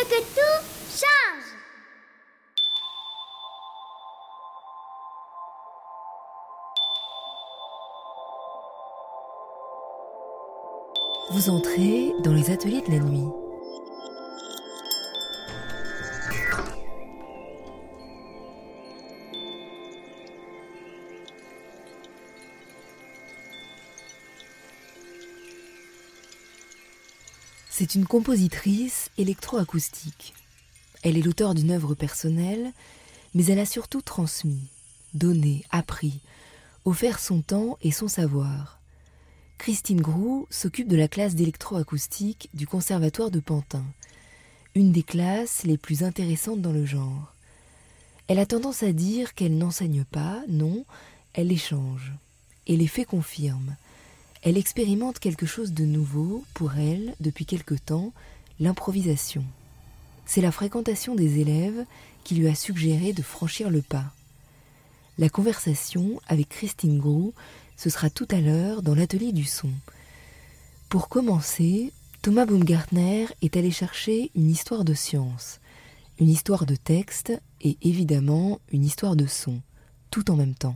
que tout change. Vous entrez dans les ateliers de la nuit. C'est une compositrice électroacoustique. Elle est l'auteure d'une œuvre personnelle, mais elle a surtout transmis, donné, appris, offert son temps et son savoir. Christine Groux s'occupe de la classe d'électroacoustique du Conservatoire de Pantin, une des classes les plus intéressantes dans le genre. Elle a tendance à dire qu'elle n'enseigne pas, non, elle échange. Et les faits confirment. Elle expérimente quelque chose de nouveau, pour elle, depuis quelque temps, l'improvisation. C'est la fréquentation des élèves qui lui a suggéré de franchir le pas. La conversation avec Christine Groux, ce sera tout à l'heure dans l'atelier du son. Pour commencer, Thomas Baumgartner est allé chercher une histoire de science, une histoire de texte et évidemment une histoire de son, tout en même temps.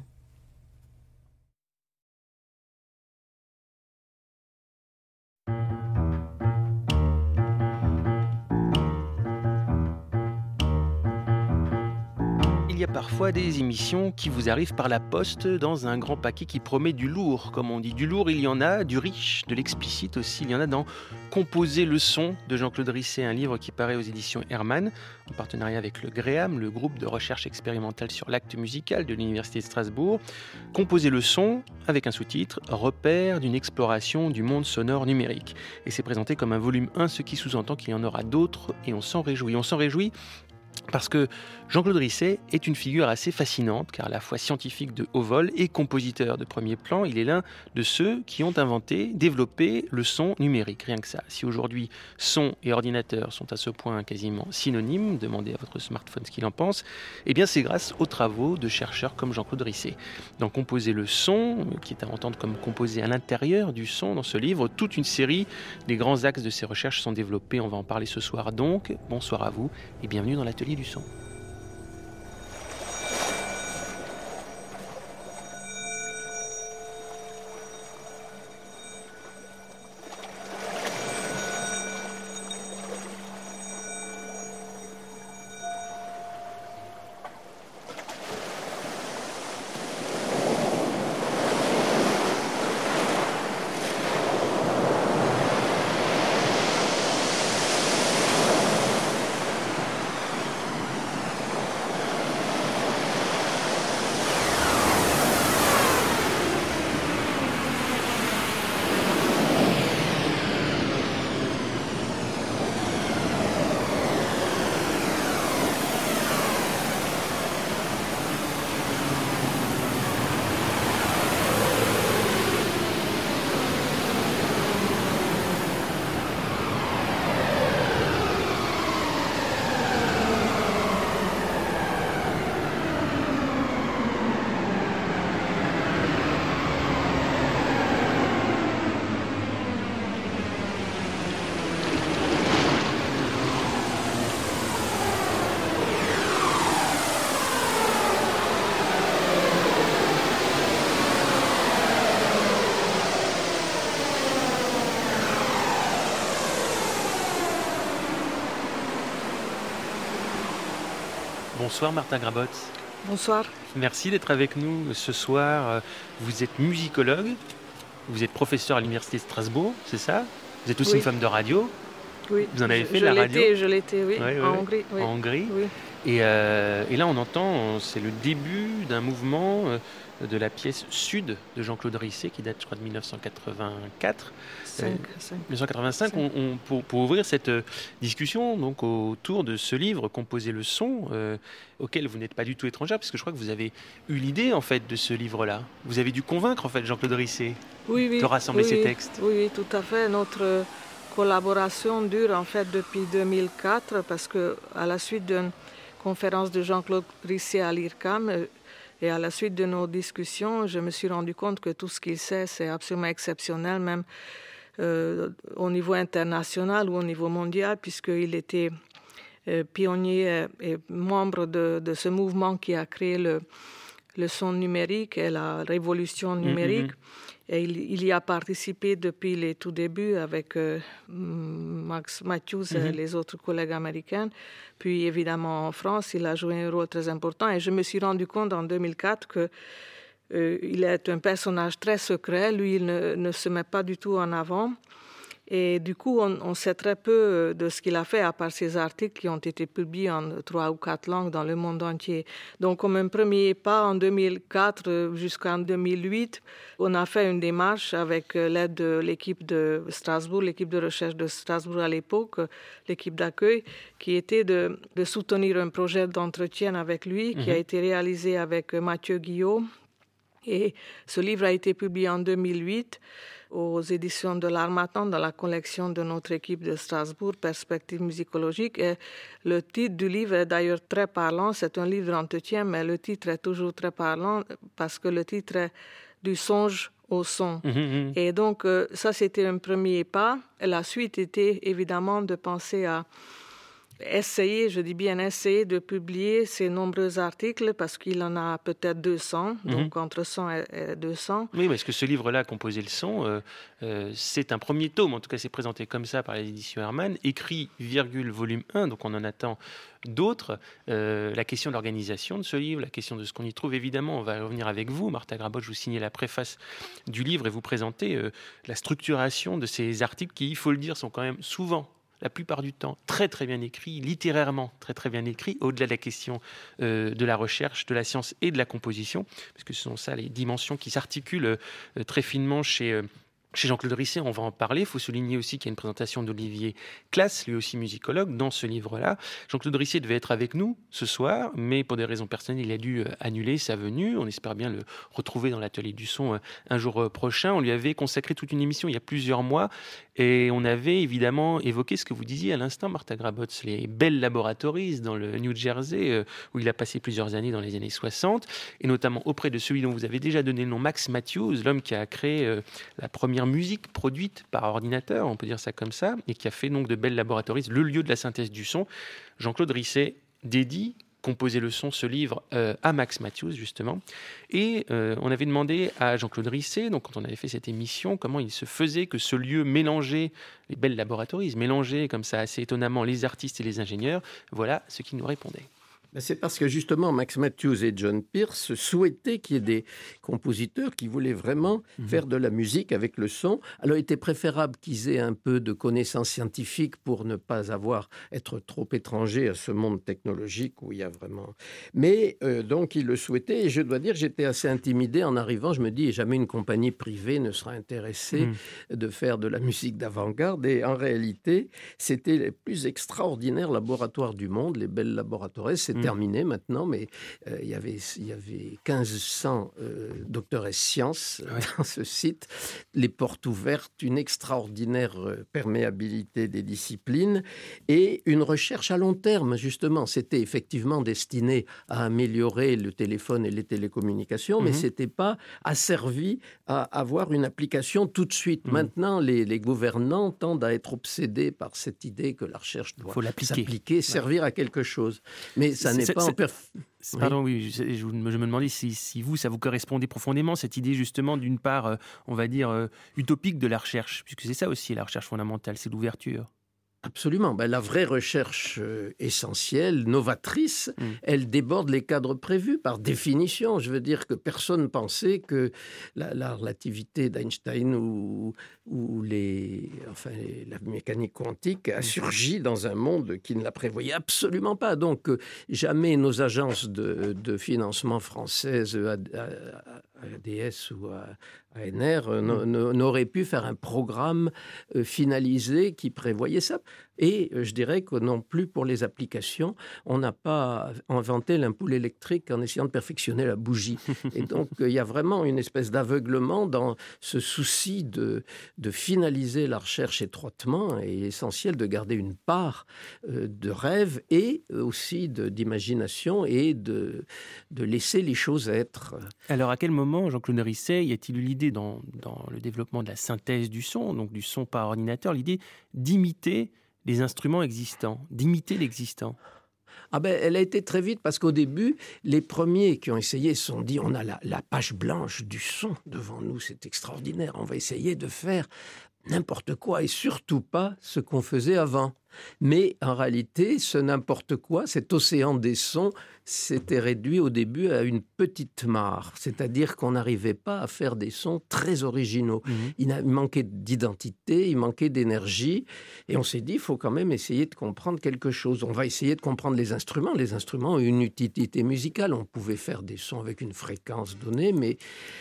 Il y a parfois des émissions qui vous arrivent par la poste dans un grand paquet qui promet du lourd, comme on dit. Du lourd, il y en a, du riche, de l'explicite aussi. Il y en a dans Composer le son de Jean-Claude Risset, un livre qui paraît aux éditions Hermann, en partenariat avec le GREAM, le groupe de recherche expérimentale sur l'acte musical de l'Université de Strasbourg. Composer le son, avec un sous-titre, repère d'une exploration du monde sonore numérique. Et c'est présenté comme un volume 1, ce qui sous-entend qu'il y en aura d'autres, et on s'en réjouit. On s'en réjouit parce que Jean-Claude Risset est une figure assez fascinante, car à la fois scientifique de haut vol et compositeur de premier plan, il est l'un de ceux qui ont inventé, développé le son numérique, rien que ça. Si aujourd'hui son et ordinateur sont à ce point quasiment synonymes, demandez à votre smartphone ce qu'il en pense, eh bien c'est grâce aux travaux de chercheurs comme Jean-Claude Risset. Dans Composer le son, qui est à entendre comme composer à l'intérieur du son dans ce livre, toute une série des grands axes de ces recherches sont développés. On va en parler ce soir donc. Bonsoir à vous et bienvenue dans l'atelier du son. Bonsoir Martin Grabotz. Bonsoir. Merci d'être avec nous ce soir. Vous êtes musicologue, vous êtes professeur à l'Université de Strasbourg, c'est ça? Vous êtes aussi une femme de radio. Oui. Vous en avez fait de la radio? Je l'étais, oui, en Hongrie. Oui. En Hongrie. Oui. Et là, on entend, c'est le début d'un mouvement de la pièce Sud de Jean-Claude Risset, qui date, je crois, de 1984. 1985. Pour ouvrir cette discussion donc, autour de ce livre, Composer le son, auquel vous n'êtes pas du tout étrangère, parce que je crois que vous avez eu l'idée, en fait, de ce livre-là. Vous avez dû convaincre, en fait, Jean-Claude Risset de rassembler ces textes. Oui, tout à fait. Notre collaboration dure, en fait, depuis 2004, parce qu'à la suite d'une conférence de Jean-Claude Risset à l'IRCAM, et à la suite de nos discussions, je me suis rendu compte que tout ce qu'il sait, c'est absolument exceptionnel, même au niveau international ou au niveau mondial, puisqu'il était pionnier et membre de ce mouvement qui a créé le son numérique et la révolution numérique. Et il y a participé depuis les tout débuts avec Max Mathews et les autres collègues américains. Puis évidemment en France, il a joué un rôle très important. Et je me suis rendu compte en 2004 qu'il est un personnage très secret. Lui, il ne se met pas du tout en avant. Et du coup, on sait très peu de ce qu'il a fait, à part ses articles qui ont été publiés en 3 ou 4 langues dans le monde entier. Donc, comme un premier pas, en 2004 jusqu'en 2008, on a fait une démarche avec l'aide de l'équipe de Strasbourg, l'équipe de recherche de Strasbourg à l'époque, l'équipe d'accueil, qui était de soutenir un projet d'entretien avec lui, qui a été réalisé avec Mathieu Guillaume. Et ce livre a été publié en 2008 aux éditions de l'Harmattan dans la collection de notre équipe de Strasbourg, Perspectives musicologiques. Et le titre du livre est d'ailleurs très parlant. C'est un livre d'entretien, mais le titre est toujours très parlant parce que le titre est « Du songe au son ». Et donc, ça, c'était un premier pas. Et la suite était évidemment de penser à essayer, je dis bien essayer, de publier ces nombreux articles parce qu'il en a peut-être 200, donc entre 100 et 200. Oui, parce que ce livre-là, Composer le son, c'est un premier tome, en tout cas c'est présenté comme ça par les éditions Hermann, écrit, volume 1, donc on en attend d'autres. La question de l'organisation de ce livre, la question de ce qu'on y trouve, évidemment, on va revenir avec vous. Martha Grabosch, vous signez la préface du livre et vous présentez la structuration de ces articles qui, il faut le dire, sont quand même souvent, la plupart du temps, très très bien écrit, littérairement très très bien écrit, au-delà de la question de la recherche, de la science et de la composition, parce que ce sont ça les dimensions qui s'articulent très finement chez Jean-Claude Risset. On va en parler. Il faut souligner aussi qu'il y a une présentation d'Olivier Classe, lui aussi musicologue, dans ce livre-là. Jean-Claude Risset devait être avec nous ce soir, mais pour des raisons personnelles, il a dû annuler sa venue. On espère bien le retrouver dans l'atelier du son un jour prochain. On lui avait consacré toute une émission il y a plusieurs mois et on avait évidemment évoqué ce que vous disiez à l'instant, Martha Grabosch, les Bell Laboratories dans le New Jersey, où il a passé plusieurs années dans les années 60, et notamment auprès de celui dont vous avez déjà donné le nom, Max Mathews, l'homme qui a créé la première musique produite par ordinateur, on peut dire ça comme ça, et qui a fait donc de Bell Laboratories le lieu de la synthèse du son. Jean-Claude Risset dédie Composer le son, ce livre, à Max Mathews, justement. Et on avait demandé à Jean-Claude Risset, donc quand on avait fait cette émission, comment il se faisait que ce lieu mélangeait, les Bell Laboratories, mélangeait comme ça assez étonnamment les artistes et les ingénieurs. Voilà ce qu'il nous répondait. C'est parce que justement Max Mathews et John Pierce souhaitaient qu'il y ait des compositeurs qui voulaient vraiment faire de la musique avec le son. Alors il était préférable qu'ils aient un peu de connaissances scientifiques pour ne pas être trop étrangers à ce monde technologique où il y a vraiment... Mais donc ils le souhaitaient et je dois dire j'étais assez intimidé en arrivant. Je me dis jamais une compagnie privée ne sera intéressée de faire de la musique d'avant-garde, et en réalité c'était les plus extraordinaires laboratoires du monde, les Bell Laboratories. C'est terminé maintenant, mais il y avait 1500 docteurs et sciences dans ce site, les portes ouvertes, une extraordinaire perméabilité des disciplines et une recherche à long terme, justement. C'était effectivement destiné à améliorer le téléphone et les télécommunications, mais ce n'était pas asservi à avoir une application tout de suite. Maintenant, les gouvernants tendent à être obsédés par cette idée que la recherche doit s'appliquer, servir à quelque chose. Mais ça n'est pas en Pardon, oui, je me demandais si vous, ça vous correspondait profondément, cette idée justement d'une part, on va dire, utopique de la recherche, puisque c'est ça aussi la recherche fondamentale, c'est l'ouverture. Absolument. La vraie recherche essentielle, novatrice, elle déborde les cadres prévus par définition. Je veux dire que personne ne pensait que la relativité d'Einstein ou la mécanique quantique a surgi dans un monde qui ne la prévoyait absolument pas. Donc, jamais nos agences de financement françaises, ADS ou ANR, n'auraient pu faire un programme finalisé qui prévoyait ça. Et je dirais que non plus pour les applications, on n'a pas inventé l'ampoule électrique en essayant de perfectionner la bougie. Et donc, il y a vraiment une espèce d'aveuglement dans ce souci de finaliser la recherche étroitement, et il est essentiel de garder une part de rêve et aussi d'imagination et de laisser les choses être. Alors, à quel moment, Jean-Claude Risset, y a-t-il eu l'idée dans le développement de la synthèse du son, donc du son par ordinateur, l'idée d'imiter les instruments existants, d'imiter l'existant? Ah ben, elle a été très vite parce qu'au début, les premiers qui ont essayé se sont dit on a la page blanche du son devant nous, c'est extraordinaire, on va essayer de faire n'importe quoi et surtout pas ce qu'on faisait avant. Mais en réalité, ce n'importe quoi, cet océan des sons, s'était réduit au début à une petite mare. C'est-à-dire qu'on n'arrivait pas à faire des sons très originaux. Il manquait d'identité, il manquait d'énergie. Et on s'est dit, il faut quand même essayer de comprendre quelque chose. On va essayer de comprendre les instruments. Les instruments ont une utilité musicale. On pouvait faire des sons avec une fréquence donnée, mais...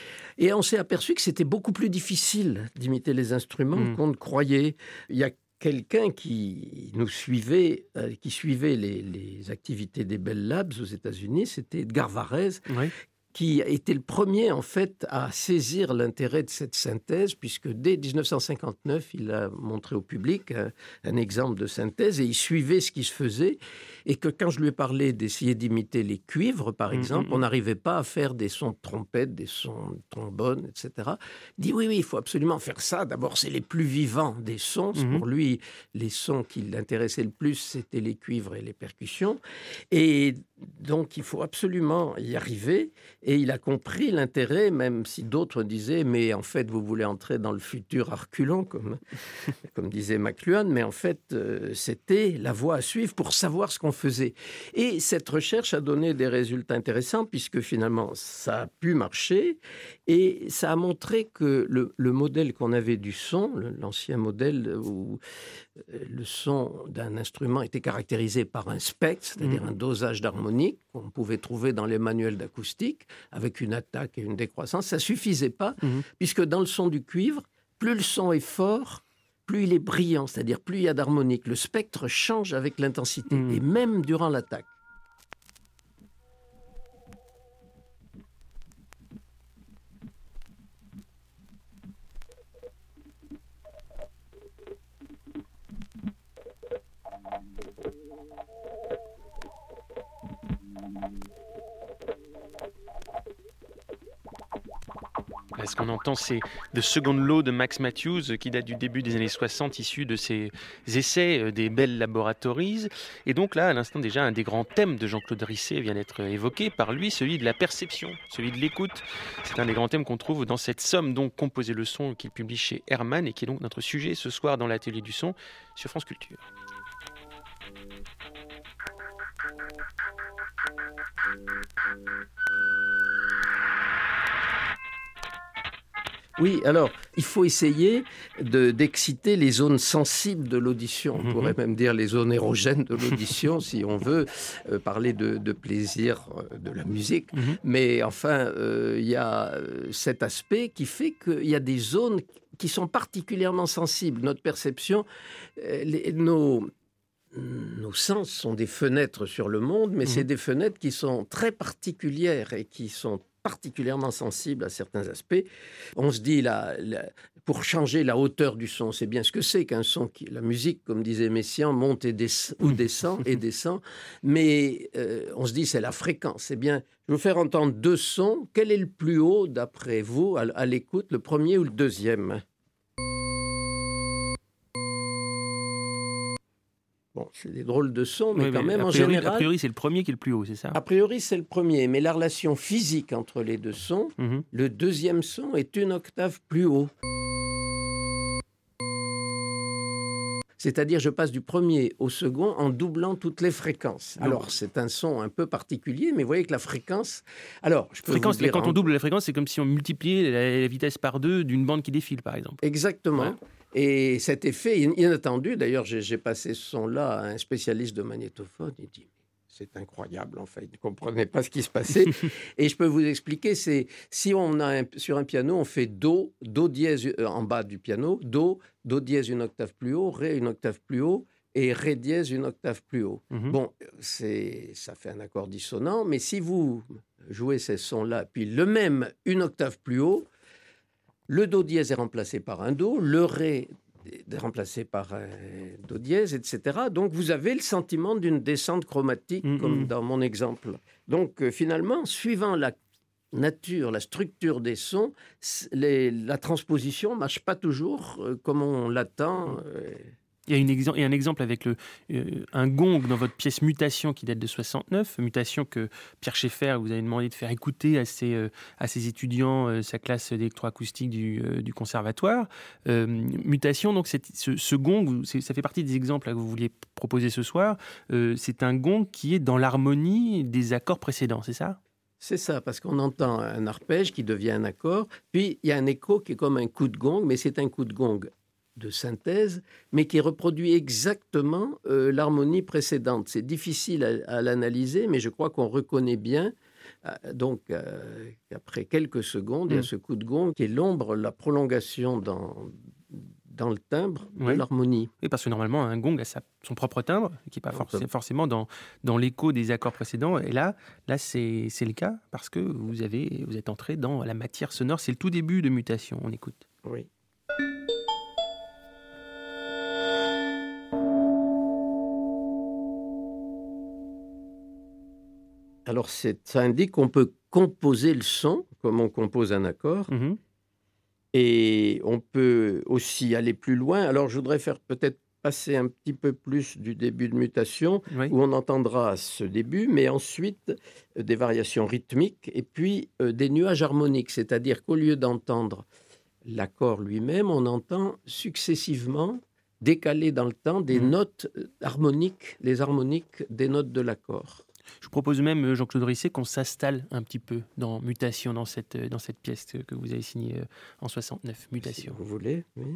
Et on s'est aperçu que c'était beaucoup plus difficile d'imiter les instruments qu'on ne croyait. Il y a quelqu'un qui nous suivait, qui suivait les activités des Bell Labs aux États-Unis, c'était Edgar Varèse, qui a été le premier, en fait, à saisir l'intérêt de cette synthèse, puisque dès 1959, il a montré au public un exemple de synthèse, et il suivait ce qui se faisait, et que quand je lui ai parlé d'essayer d'imiter les cuivres, par exemple, on n'arrivait pas à faire des sons de trompette, des sons de trombone, etc. Il dit, oui, il faut absolument faire ça. D'abord, c'est les plus vivants des sons. Pour lui, les sons qui l'intéressaient le plus, c'était les cuivres et les percussions. Et donc, il faut absolument y arriver. Et il a compris l'intérêt, même si d'autres disaient, mais en fait, vous voulez entrer dans le futur à reculons, comme disait McLuhan, mais en fait, c'était la voie à suivre pour savoir ce qu'on faisait. Et cette recherche a donné des résultats intéressants, puisque finalement, ça a pu marcher, et ça a montré que le modèle qu'on avait du son, l'ancien modèle où le son d'un instrument était caractérisé par un spectre, c'est-à-dire un dosage d'harmonique qu'on pouvait trouver dans les manuels d'acoustique, avec une attaque et une décroissance, ça ne suffisait pas, puisque dans le son du cuivre, plus le son est fort, plus il est brillant, c'est-à-dire plus il y a d'harmonique. Le spectre change avec l'intensité, et même durant l'attaque. Ce qu'on entend, c'est The Second Law de Max Matthews, qui date du début des années 60, issu de ses essais des Bell Laboratories. Et donc là, à l'instant déjà, un des grands thèmes de Jean-Claude Risset vient d'être évoqué par lui, celui de la perception, celui de l'écoute. C'est un des grands thèmes qu'on trouve dans cette somme, donc Composer le son, qu'il publie chez Hermann, et qui est donc notre sujet ce soir dans l'Atelier du son sur France Culture. Oui, alors, il faut essayer d'exciter les zones sensibles de l'audition. On pourrait même dire les zones érogènes de l'audition, si on veut parler de plaisir de la musique. Mais enfin, il y a cet aspect qui fait qu'il y a des zones qui sont particulièrement sensibles. Notre perception, nos sens sont des fenêtres sur le monde, mais c'est des fenêtres qui sont très particulières et qui sont particulièrement sensible à certains aspects. On se dit, pour changer la hauteur du son, c'est bien ce que c'est qu'un son, la musique, comme disait Messiaen, monte ou descend et descend, mais on se dit, c'est la fréquence. C'est bien, je vais vous faire entendre deux sons. Quel est le plus haut, d'après vous, à l'écoute, le premier ou le deuxième ? Bon, c'est des drôles de sons, mais quand même, en général... A priori, c'est le premier qui est le plus haut, c'est ça ? A priori, c'est le premier, mais la relation physique entre les deux sons, le deuxième son est une octave plus haut. C'est-à-dire, je passe du premier au second en doublant toutes les fréquences. Alors, c'est un son un peu particulier, mais vous voyez que la fréquence... Alors, je peux vous dire quand on double la fréquence, c'est comme si on multipliait la vitesse par 2 d'une bande qui défile, par exemple. Exactement. Ouais. Et cet effet inattendu, d'ailleurs, j'ai passé ce son-là à un spécialiste de magnétophone, il dit, c'est incroyable, en fait, il ne comprenait pas ce qui se passait. Et je peux vous expliquer, c'est, si on a sur un piano, on fait Do dièse en bas du piano, Do dièse une octave plus haut, Ré une octave plus haut, et Ré dièse une octave plus haut. Bon, ça fait un accord dissonant, mais si vous jouez ces sons-là, puis le même une octave plus haut, le Do dièse est remplacé par un Do, le Ré est remplacé par un Do dièse, etc. Donc, vous avez le sentiment d'une descente chromatique, comme dans mon exemple. Donc, finalement, suivant la nature, la structure des sons, la transposition ne marche pas toujours comme on l'attend. Il y a un exemple avec un gong dans votre pièce Mutation qui date de 69, Mutation que Pierre Schaeffer vous avez demandé de faire écouter à ses étudiants, sa classe d'électroacoustique du conservatoire. Mutation, donc ce gong, ça fait partie des exemples que vous vouliez proposer ce soir. C'est un gong qui est dans l'harmonie des accords précédents, c'est ça ? C'est ça, parce qu'on entend un arpège qui devient un accord, puis il y a un écho qui est comme un coup de gong, mais c'est un coup de gong de synthèse, mais qui reproduit exactement l'harmonie précédente. C'est difficile à l'analyser, mais je crois qu'on reconnaît bien, qu'après quelques secondes, il y a ce coup de gong qui est l'ombre, la prolongation dans le timbre de l'harmonie. Oui, parce que normalement, un gong a son propre timbre, qui n'est pas forcément dans l'écho des accords précédents. Et là c'est le cas, parce que vous êtes entré dans la matière sonore. C'est le tout début de Mutation. On écoute. Oui. Alors, ça indique qu'on peut composer le son, comme on compose un accord, et on peut aussi aller plus loin. Alors, je voudrais faire peut-être passer un petit peu plus du début de Mutation, où on entendra ce début, mais ensuite des variations rythmiques, et puis des nuages harmoniques, c'est-à-dire qu'au lieu d'entendre l'accord lui-même, on entend successivement, décalées dans le temps, des notes harmoniques, les harmoniques des notes de l'accord. Je vous propose même, Jean-Claude Risset, qu'on s'installe un petit peu dans Mutation, dans cette pièce que vous avez signée en 69, Mutation. Si vous voulez, oui.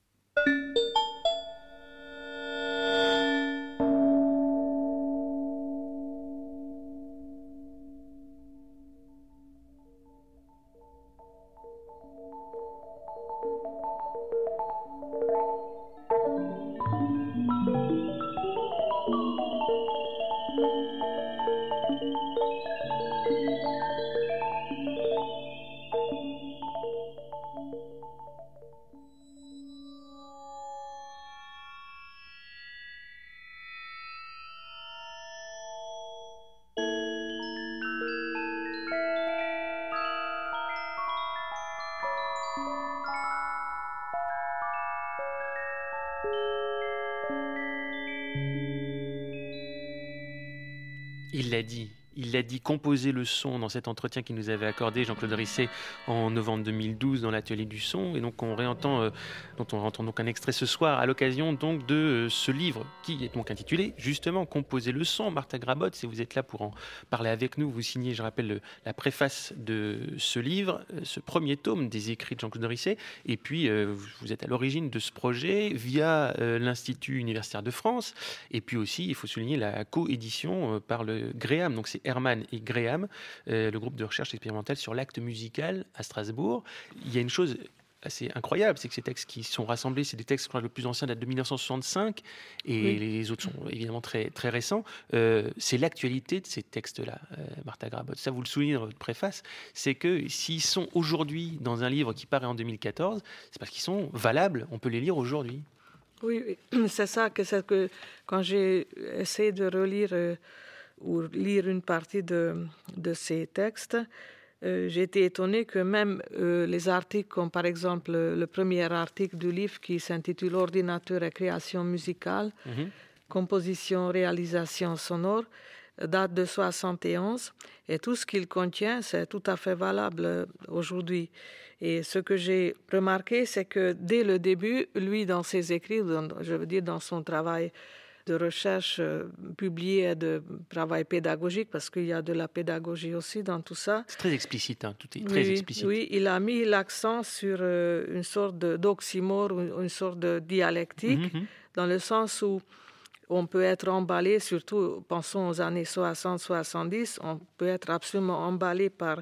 Il l'a dit, composer le son dans cet entretien qu'il nous avait accordé, Jean-Claude Risset, en novembre 2012 dans l'atelier du son. Et donc on réentend donc un extrait ce soir à l'occasion donc de ce livre qui est donc intitulé justement Composer le son. Martha Grabot, si vous êtes là pour en parler avec nous, vous signez, je rappelle, la préface de ce livre, ce premier tome des écrits de Jean-Claude Risset. Et puis vous êtes à l'origine de ce projet via l'Institut universitaire de France. Et puis aussi, il faut souligner la coédition par le Gréam. Donc c'est Hermann et Gréam, le groupe de recherche expérimentale sur l'acte musical à Strasbourg. Il y a une chose assez incroyable, c'est que ces textes qui sont rassemblés, c'est des textes, je crois, le plus ancien date de 1965, et les autres sont évidemment très, très récents. C'est l'actualité de ces textes-là, Martha Grabot. Ça, vous le soulignez dans votre préface, c'est que s'ils sont aujourd'hui dans un livre qui paraît en 2014, c'est parce qu'ils sont valables, on peut les lire aujourd'hui. Oui, c'est ça que quand j'ai essayé de relire ou lire une partie de ces textes, j'ai été étonnée que même les articles, comme par exemple le premier article du livre qui s'intitule « Ordinateur et création musicale, composition, réalisation sonore », date de 71, et tout ce qu'il contient, c'est tout à fait valable aujourd'hui. Et ce que j'ai remarqué, c'est que dès le début, lui, dans ses écrits, je veux dire dans son travail de recherche publié et de travail pédagogique, parce qu'il y a de la pédagogie aussi dans tout ça. C'est très explicite, tout est très explicite. Oui, il a mis l'accent sur une sorte d'oxymore, une sorte de dialectique, dans le sens où on peut être emballé, surtout, pensons aux années 60-70, on peut être absolument emballé par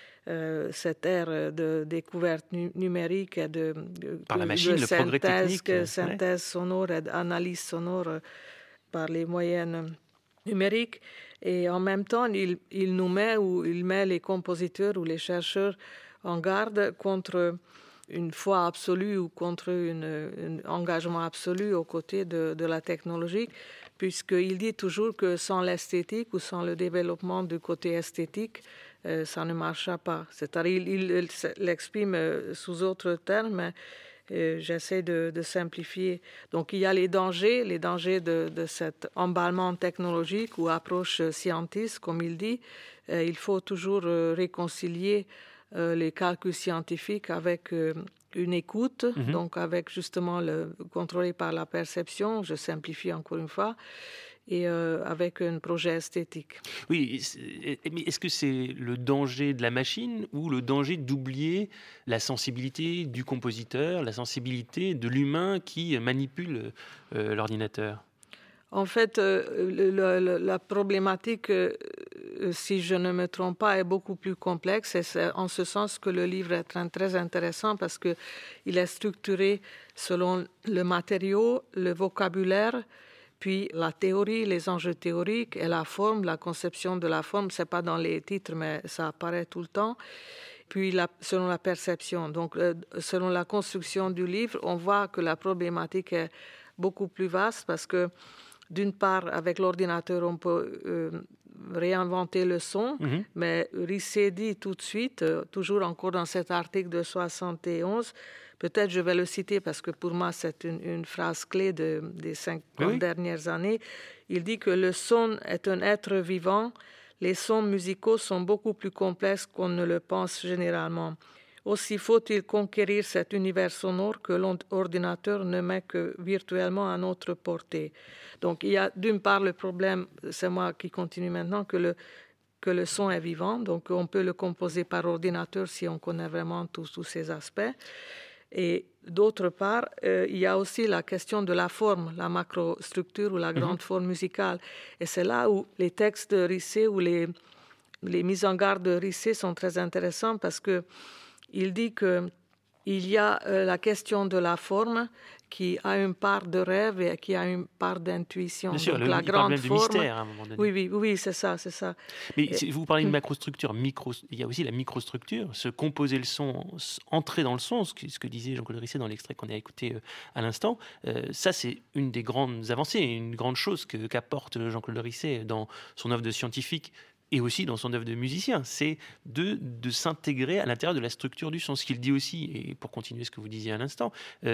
cette ère de découverte numérique et par la machine, le progrès technique. Synthèse sonore et d'analyse sonore par les moyens numériques. Et en même temps, il nous met, ou il met les compositeurs ou les chercheurs en garde contre une foi absolue ou contre un engagement absolu aux côtés de la technologie, puisqu'il dit toujours que sans l'esthétique ou sans le développement du côté esthétique, ça ne marchera pas. C'est-à-dire, il l'exprime sous autres termes, j'essaie de simplifier. Donc il y a les dangers de cet emballement technologique ou approche scientiste, comme il dit. Il faut toujours réconcilier les calculs scientifiques avec une écoute, donc avec justement contrôlé par la perception, je simplifie encore une fois, et avec un projet esthétique. Oui, mais est-ce que c'est le danger de la machine ou le danger d'oublier la sensibilité du compositeur, la sensibilité de l'humain qui manipule l'ordinateur ? En fait, la problématique, si je ne me trompe pas, est beaucoup plus complexe. Et c'est en ce sens que le livre est très intéressant parce qu'il est structuré selon le matériau, le vocabulaire, puis la théorie, les enjeux théoriques et la forme, la conception de la forme. Ce n'est pas dans les titres, mais ça apparaît tout le temps. Puis selon la perception. Donc, selon la construction du livre, on voit que la problématique est beaucoup plus vaste parce que d'une part, avec l'ordinateur, on peut réinventer le son, mais Risset dit tout de suite, toujours encore dans cet article de 71, peut-être je vais le citer parce que pour moi c'est une phrase clé des 50 dernières années, il dit que le son est un être vivant, les sons musicaux sont beaucoup plus complexes qu'on ne le pense généralement. Aussi faut-il conquérir cet univers sonore que l'ordinateur ne met que virtuellement à notre portée. Donc il y a d'une part le problème, c'est moi qui continue maintenant, que le son est vivant, donc on peut le composer par ordinateur si on connaît vraiment tous ces aspects. Et d'autre part, il y a aussi la question de la forme, la macrostructure ou la grande forme musicale. Et c'est là où les textes de Risset ou les mises en garde de Risset sont très intéressants parce que il dit qu'il y a la question de la forme qui a une part de rêve et qui a une part d'intuition. Bien sûr, donc, la il grande parle même forme, de mystère à un moment donné. Oui, c'est ça. Mais vous parlez de macrostructure, il y a aussi la microstructure, se composer le son, entrer dans le son, ce que disait Jean-Claude Risset dans l'extrait qu'on a écouté à l'instant. Ça, c'est une des grandes avancées, une grande chose qu'apporte Jean-Claude Risset dans son œuvre de scientifique et aussi dans son œuvre de musicien, c'est de s'intégrer à l'intérieur de la structure du son. Ce qu'il dit aussi, et pour continuer ce que vous disiez à l'instant,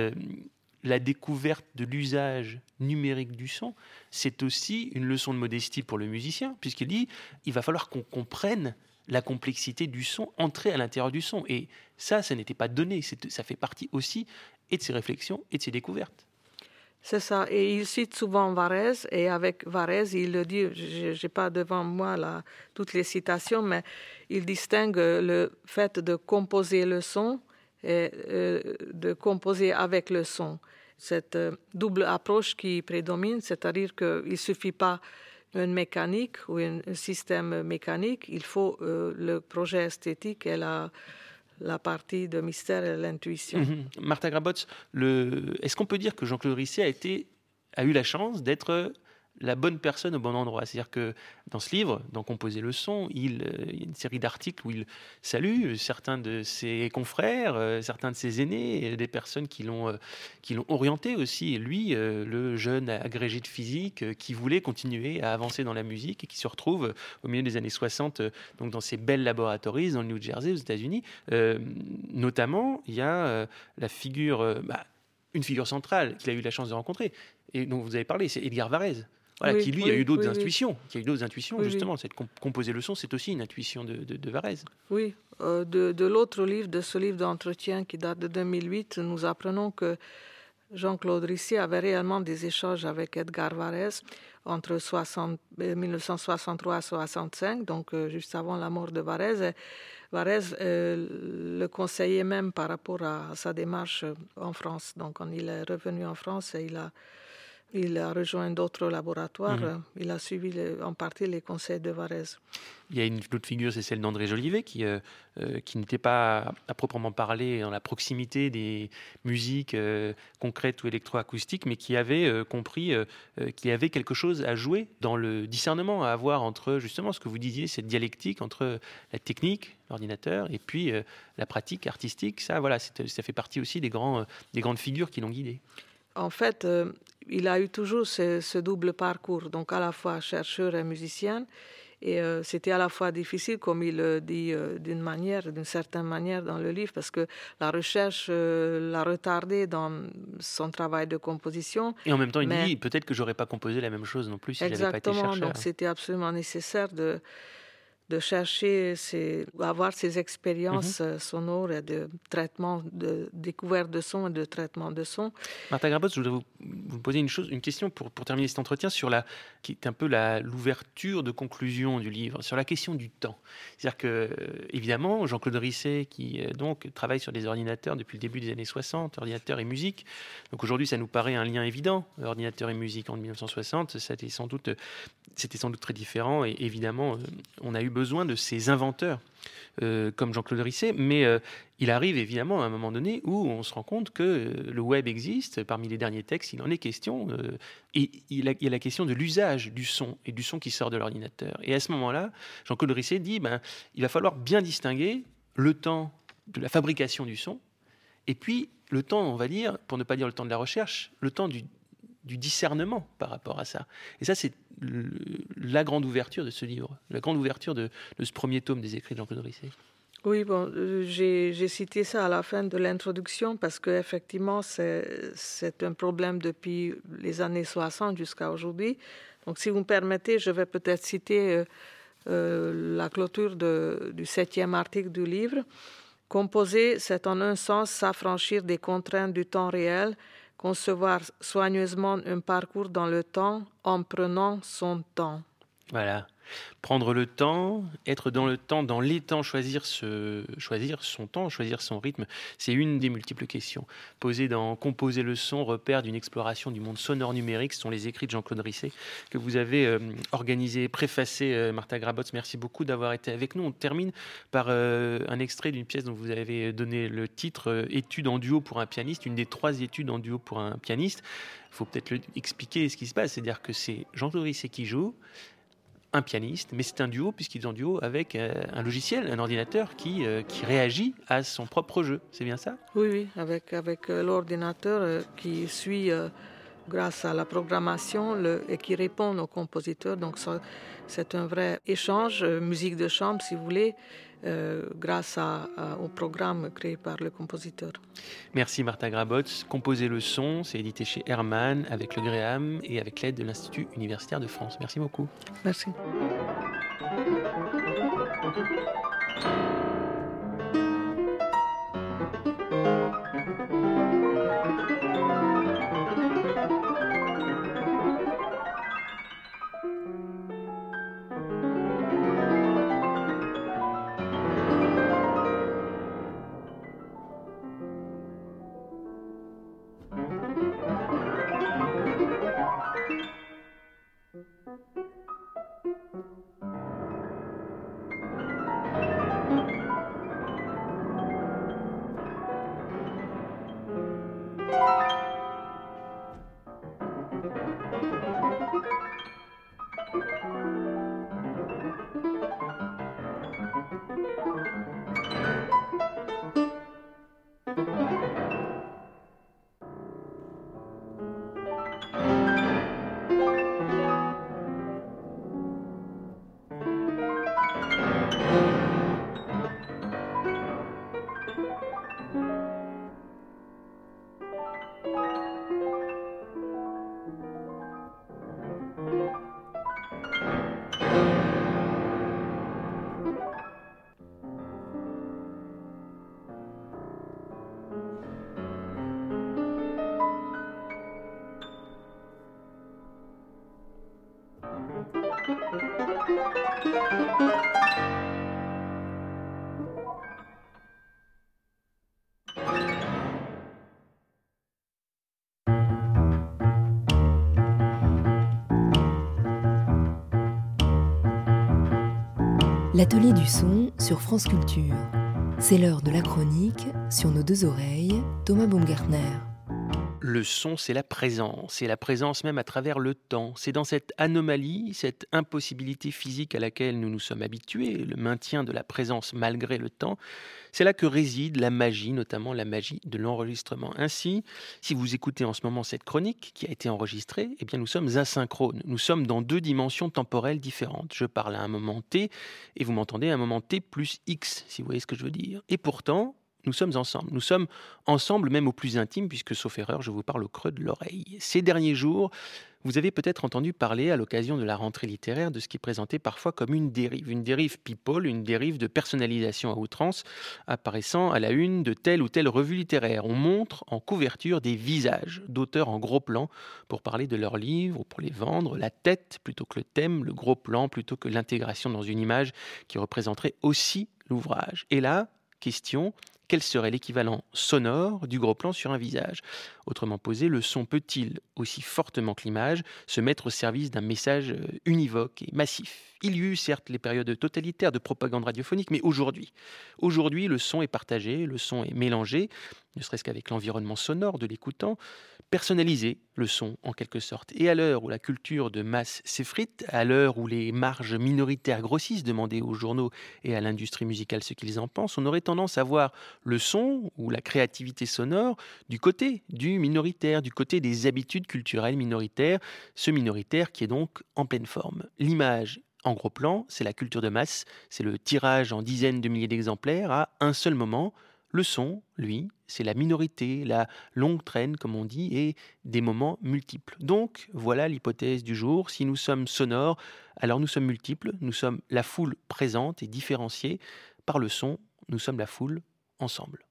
la découverte de l'usage numérique du son, c'est aussi une leçon de modestie pour le musicien, puisqu'il dit il va falloir qu'on comprenne la complexité du son, entrer à l'intérieur du son. Et ça n'était pas donné, ça fait partie aussi et de ses réflexions et de ses découvertes. C'est ça, et il cite souvent Varèse, et avec Varèse, il le dit, je n'ai pas devant moi toutes les citations, mais il distingue le fait de composer le son et de composer avec le son. Cette double approche qui prédomine, c'est-à-dire qu'il ne suffit pas une mécanique ou un système mécanique, il faut le projet esthétique et la partie de mystère et l'intuition. Martha Grabotz, est-ce qu'on peut dire que Jean-Claude Risset a eu la chance d'être la bonne personne au bon endroit? C'est-à-dire que dans ce livre, dans Composer le son, il y a une série d'articles où il salue certains de ses confrères, certains de ses aînés, des personnes qui l'ont orienté aussi. Et lui, le jeune agrégé de physique qui voulait continuer à avancer dans la musique et qui se retrouve au milieu des années 60 donc dans ces belles laboratories dans le New Jersey aux États-Unis. Notamment, il y a la figure, une figure centrale qu'il a eu la chance de rencontrer et dont vous avez parlé, c'est Edgar Varèse. Voilà, qui lui a eu d'autres intuitions. Qui a eu d'autres intuitions, justement. Cette composer le son, c'est aussi une intuition de Varèse. Oui, de l'autre livre, de ce livre d'entretien qui date de 2008, nous apprenons que Jean-Claude Risset avait réellement des échanges avec Edgar Varèse entre 1963 et 1965, donc juste avant la mort de Varèse. Et Varèse le conseillait même par rapport à sa démarche en France. Donc quand il est revenu en France, et il a rejoint d'autres laboratoires. Il a suivi en partie les conseils de Varèse. Il y a une autre figure, c'est celle d'André Jolivet, qui n'était pas à proprement parler dans la proximité des musiques concrètes ou électroacoustiques, mais qui avait compris qu'il y avait quelque chose à jouer dans le discernement à avoir entre, justement, ce que vous disiez, cette dialectique entre la technique, l'ordinateur, et puis la pratique artistique. Ça fait partie aussi des grandes figures qui l'ont guidé. En fait, il a eu toujours ce double parcours, donc à la fois chercheur et musicien, Et c'était à la fois difficile, comme il le dit d'une certaine manière dans le livre, parce que la recherche l'a retardé dans son travail de composition. Et en même temps, il dit peut-être que j'aurais pas composé la même chose non plus si j'avais pas été chercheur. Exactement, donc c'était absolument nécessaire de chercher, avoir ces expériences sonores et de traitement, de découverte de son et de traitement de son. Martha Grabots, je voudrais vous poser une question pour terminer cet entretien qui est un peu l'ouverture de conclusion du livre, sur la question du temps. C'est-à-dire que, évidemment, Jean-Claude Risset, qui donc travaille sur des ordinateurs depuis le début des années 60, ordinateurs et musique, donc aujourd'hui ça nous paraît un lien évident, ordinateur et musique en 1960, c'était sans doute très différent, et évidemment on a eu besoin de ces inventeurs comme Jean-Claude Risset, mais il arrive évidemment à un moment donné où on se rend compte que le web existe. Parmi les derniers textes, il en est question, et il y a la question de l'usage du son et du son qui sort de l'ordinateur. Et à ce moment-là, Jean-Claude Risset dit il va falloir bien distinguer le temps de la fabrication du son et puis le temps, on va dire, pour ne pas dire le temps de la recherche, le temps du discernement par rapport à ça. Et ça, c'est la grande ouverture de ce livre, la grande ouverture de ce premier tome des écrits de Jean-Claude Risset. Oui, j'ai cité ça à la fin de l'introduction parce qu'effectivement, c'est un problème depuis les années 60 jusqu'à aujourd'hui. Donc, si vous me permettez, je vais peut-être citer la clôture du 7e article du livre. Composer, c'est en un sens s'affranchir des contraintes du temps réel, concevoir soigneusement un parcours dans le temps en prenant son temps. Voilà. Prendre le temps, être dans le temps, dans les temps, choisir son temps, choisir son rythme, c'est une des multiples questions posées dans Composer le son, repère d'une exploration du monde sonore numérique. Ce sont les écrits de Jean-Claude Risset que vous avez organisé, préfacé, Martha Grabots. Merci beaucoup d'avoir été avec nous. On termine par un extrait d'une pièce dont vous avez donné le titre, Études en duo pour un pianiste, une des 3 études en duo pour un pianiste. Il faut peut-être expliquer ce qui se passe, c'est-à-dire que c'est Jean-Claude Risset qui joue, un pianiste, mais c'est un duo puisqu'il est en duo avec un logiciel, un ordinateur qui réagit à son propre jeu. C'est bien ça ? Oui, avec l'ordinateur qui suit grâce à la programmation et qui répond aux compositeurs. Donc ça, c'est un vrai échange, musique de chambre si vous voulez, grâce au programme créé par le compositeur. Merci Martha Grabots. Composer le son, c'est édité chez Hermann avec le Gréam et avec l'aide de l'Institut universitaire de France. Merci beaucoup. Merci. L'atelier du son sur France Culture. C'est l'heure de la chronique sur nos 2 oreilles, Thomas Baumgartner. Le son, c'est la présence même à travers le temps. C'est dans cette anomalie, cette impossibilité physique à laquelle nous nous sommes habitués, le maintien de la présence malgré le temps, c'est là que réside la magie, notamment la magie de l'enregistrement. Ainsi, si vous écoutez en ce moment cette chronique qui a été enregistrée, eh bien nous sommes asynchrones. Nous sommes dans 2 dimensions temporelles différentes. Je parle à un moment T et vous m'entendez à un moment T plus X, si vous voyez ce que je veux dire. Et pourtant, nous sommes ensemble. Nous sommes ensemble même au plus intime, puisque, sauf erreur, je vous parle au creux de l'oreille. Ces derniers jours, vous avez peut-être entendu parler, à l'occasion de la rentrée littéraire, de ce qui est présenté parfois comme une dérive people, une dérive de personnalisation à outrance, apparaissant à la une de telle ou telle revue littéraire. On montre en couverture des visages d'auteurs en gros plan pour parler de leurs livres ou pour les vendre, la tête plutôt que le thème, le gros plan plutôt que l'intégration dans une image qui représenterait aussi l'ouvrage. Et là, question, quel serait l'équivalent sonore du gros plan sur un visage ? Autrement posé, le son peut-il, aussi fortement que l'image, se mettre au service d'un message univoque et massif ? Il y eut certes les périodes totalitaires de propagande radiophonique, mais aujourd'hui, le son est partagé, le son est mélangé, ne serait-ce qu'avec l'environnement sonore de l'écoutant, personnaliser le son en quelque sorte. Et à l'heure où la culture de masse s'effrite, à l'heure où les marges minoritaires grossissent, demandez aux journaux et à l'industrie musicale ce qu'ils en pensent, on aurait tendance à voir le son ou la créativité sonore du côté du minoritaire, du côté des habitudes culturelles minoritaires, ce minoritaire qui est donc en pleine forme. L'image en gros plan, c'est la culture de masse, c'est le tirage en dizaines de milliers d'exemplaires à un seul moment. Le son, lui, c'est la minorité, la longue traîne, comme on dit, et des moments multiples. Donc, voilà l'hypothèse du jour. Si nous sommes sonores, alors nous sommes multiples, nous sommes la foule présente et différenciée. Par le son, nous sommes la foule ensemble.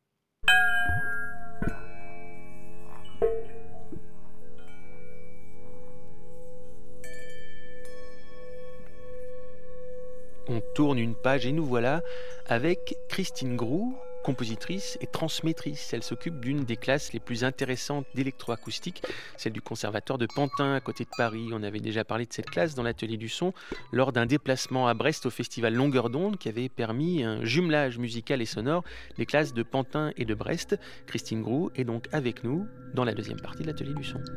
On tourne une page et nous voilà avec Christine Groux, compositrice et transmettrice. Elle s'occupe d'une des classes les plus intéressantes d'électroacoustique, celle du Conservatoire de Pantin à côté de Paris. On avait déjà parlé de cette classe dans l'atelier du son lors d'un déplacement à Brest au festival Longueur d'onde qui avait permis un jumelage musical et sonore des classes de Pantin et de Brest. Christine Groux est donc avec nous dans la deuxième partie de l'atelier du son.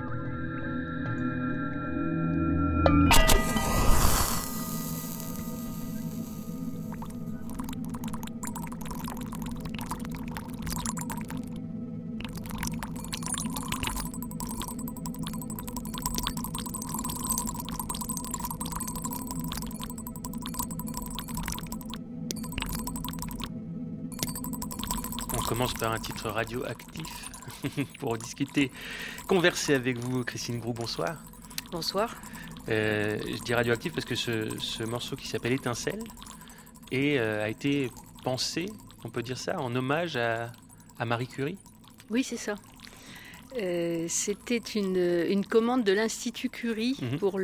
On commence par un titre radioactif pour discuter, converser avec vous. Christine Groux, bonsoir. Bonsoir. Je dis radioactif parce que ce morceau qui s'appelle Étincelle a été pensé, on peut dire ça, en hommage à Marie Curie. Oui, c'est ça. C'était une commande de l'Institut Curie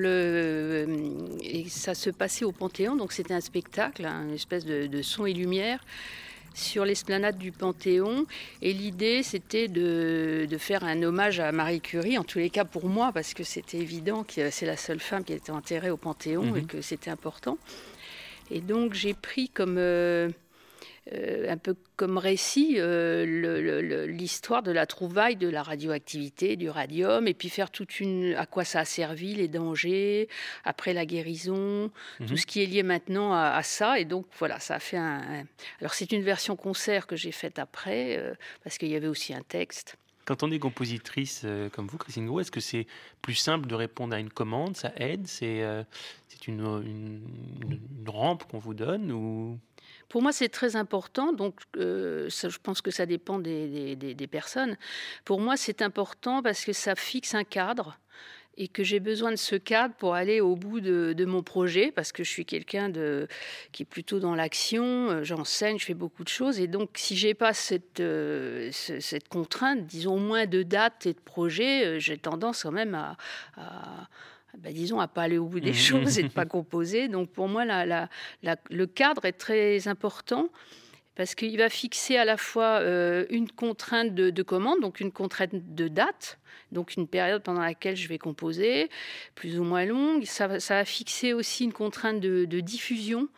et ça se passait au Panthéon, donc c'était un spectacle, une espèce de son et lumière sur l'esplanade du Panthéon, et l'idée c'était de faire un hommage à Marie Curie, en tous les cas pour moi, parce que c'était évident que c'est la seule femme qui était enterrée au Panthéon et que c'était important. Et donc j'ai pris comme un peu comme récit l'histoire de la trouvaille de la radioactivité, du radium, et puis faire à quoi ça a servi, les dangers, après la guérison, tout ce qui est lié maintenant à ça. Et donc voilà, ça a fait Alors c'est une version concert que j'ai faite après, parce qu'il y avait aussi un texte. Quand on est compositrice comme vous, Christine Groux, est-ce que c'est plus simple de répondre à une commande ? Ça aide ? C'est une rampe qu'on vous donne ou... Pour moi, c'est très important. Donc, je pense que ça dépend des personnes. Pour moi, c'est important parce que ça fixe un cadre et que j'ai besoin de ce cadre pour aller au bout de mon projet, parce que je suis quelqu'un qui est plutôt dans l'action, j'enseigne, je fais beaucoup de choses, et donc si j'ai pas cette contrainte, disons au moins de date et de projet, j'ai tendance quand même à pas aller au bout des choses et de pas composer. Donc pour moi, le cadre est très important, parce qu'il va fixer à la fois une contrainte de commande, donc une contrainte de date, donc une période pendant laquelle je vais composer, plus ou moins longue. Ça va fixer aussi une contrainte de diffusion,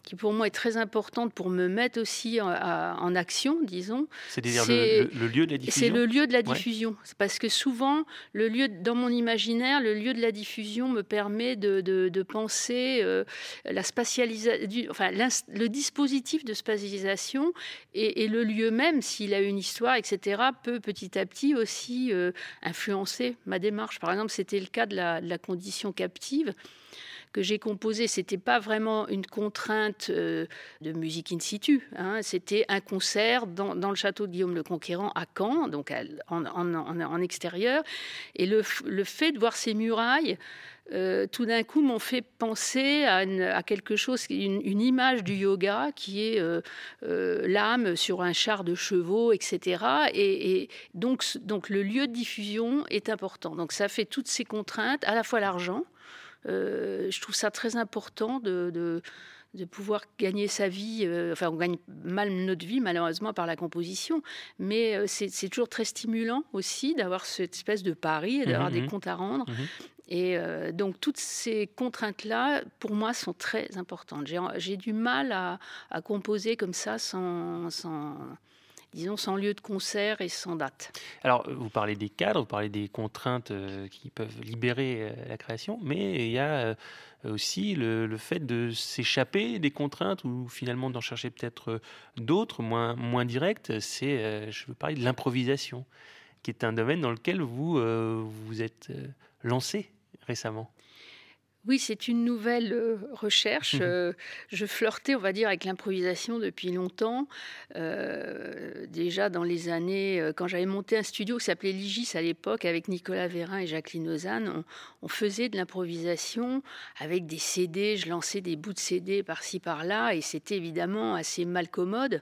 qui pour moi est très importante pour me mettre aussi en action, disons. C'est-à-dire le lieu de la diffusion. C'est le lieu de la diffusion. Ouais. Parce que souvent, dans mon imaginaire, le lieu de la diffusion me permet de penser la spatialisation, enfin, le dispositif de spatialisation et le lieu même, s'il a une histoire, etc., peut petit à petit aussi influencer ma démarche. Par exemple, c'était le cas de la condition captive que j'ai composé. C'était pas vraiment une contrainte de musique in situ. C'était un concert dans le château de Guillaume le Conquérant à Caen, donc en extérieur. Et le fait de voir ces murailles, tout d'un coup, m'ont fait penser à quelque chose, une image du yoga qui est l'âme sur un char de chevaux, etc. Et donc le lieu de diffusion est important. Donc ça fait toutes ces contraintes, à la fois l'argent. Je trouve ça très important de pouvoir gagner sa vie. On gagne mal notre vie, malheureusement, par la composition. Mais c'est toujours très stimulant aussi d'avoir cette espèce de pari et d'avoir des comptes à rendre. Et donc, toutes ces contraintes-là, pour moi, sont très importantes. J'ai du mal à composer comme ça sans lieu de concert et sans date. Alors, vous parlez des cadres, vous parlez des contraintes qui peuvent libérer la création, mais il y a aussi le fait de s'échapper des contraintes ou finalement d'en chercher peut-être d'autres, moins directes. Je veux parler de l'improvisation, qui est un domaine dans lequel vous êtes lancé récemment. Oui, c'est une nouvelle recherche. Je flirtais, on va dire, avec l'improvisation depuis longtemps. Déjà dans les années, quand j'avais monté un studio qui s'appelait Ligis à l'époque, avec Nicolas Vérin et Jacqueline Ozanne, on faisait de l'improvisation avec des CD. Je lançais des bouts de CD par-ci, par-là, et c'était évidemment assez malcommode.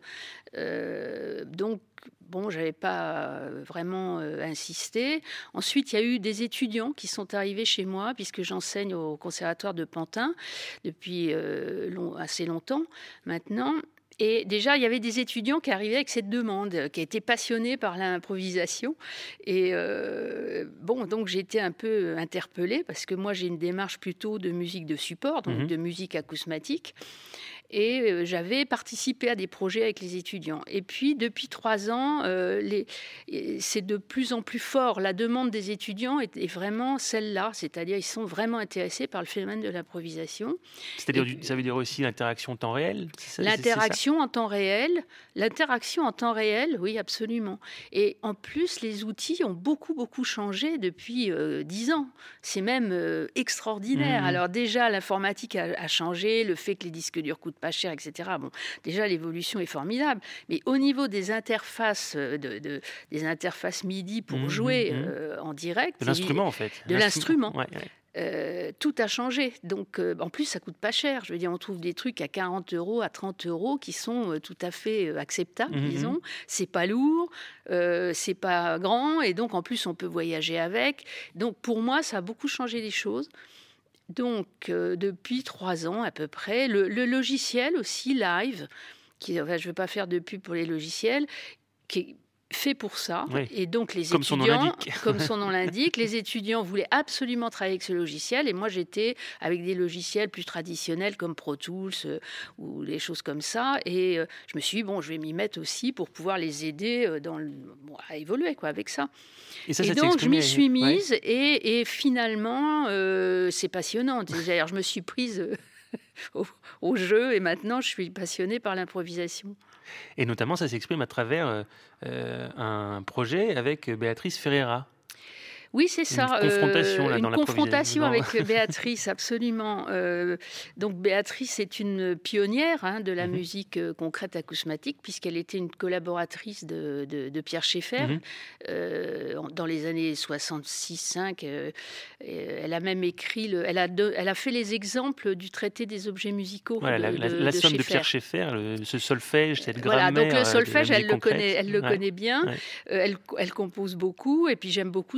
Donc, je n'avais pas vraiment insisté. Ensuite, il y a eu des étudiants qui sont arrivés chez moi, puisque j'enseigne au conservatoire de Pantin depuis assez longtemps maintenant. Et déjà, il y avait des étudiants qui arrivaient avec cette demande, qui étaient passionnés par l'improvisation. Et donc j'ai été un peu interpellée, parce que moi, j'ai une démarche plutôt de musique de support, donc de musique acousmatique. Et j'avais participé à des projets avec les étudiants. Et puis, depuis 3 ans, c'est de plus en plus fort. La demande des étudiants est vraiment celle-là, c'est-à-dire ils sont vraiment intéressés par le phénomène de l'improvisation. C'est-à-dire, ça veut dire aussi l'interaction en temps réel ? L'interaction en temps réel, oui, absolument. Et en plus, les outils ont beaucoup changé depuis 10 ans. C'est même extraordinaire. Alors déjà, l'informatique a changé, le fait que les disques durs coûtent pas cher, etc. Bon, déjà, l'évolution est formidable. Mais au niveau des interfaces, des interfaces MIDI pour jouer en direct... De l'instrument, en fait. De l'instrument. Ouais. Tout a changé. Donc, en plus, ça coûte pas cher. Je veux dire, on trouve des trucs à 40 €, à 30 € qui sont tout à fait acceptables, disons. C'est pas lourd, c'est pas grand, et donc, en plus, on peut voyager avec. Donc, pour moi, ça a beaucoup changé les choses. Donc, depuis 3 ans à peu près, le logiciel aussi, Live, je ne veux pas faire de pub pour les logiciels, qui est fait pour ça. Oui. Et donc, les comme étudiants, comme son nom l'indique, les étudiants voulaient absolument travailler avec ce logiciel. Et moi, j'étais avec des logiciels plus traditionnels comme Pro Tools ou des choses comme ça. Et je me suis dit, je vais m'y mettre aussi pour pouvoir les aider à évoluer avec ça. Et donc, je m'y suis mise et finalement, c'est passionnant. D'ailleurs, je me suis prise au jeu et maintenant, je suis passionnée par l'improvisation. Et notamment, ça s'exprime à travers un projet avec Béatrice Ferreira. Oui, c'est ça. Une confrontation avec Béatrice, absolument. Donc, Béatrice est une pionnière de la musique concrète acousmatique, puisqu'elle était une collaboratrice de Pierre Schaeffer dans les années 66-5. Elle a même écrit, elle a fait les exemples du traité des objets musicaux. Voilà, la somme de Pierre Schaeffer, ce solfège, cette grammaire. Voilà, donc le solfège, elle le connaît bien. Ouais. Elle compose beaucoup, et puis j'aime beaucoup ce qu'elle fait.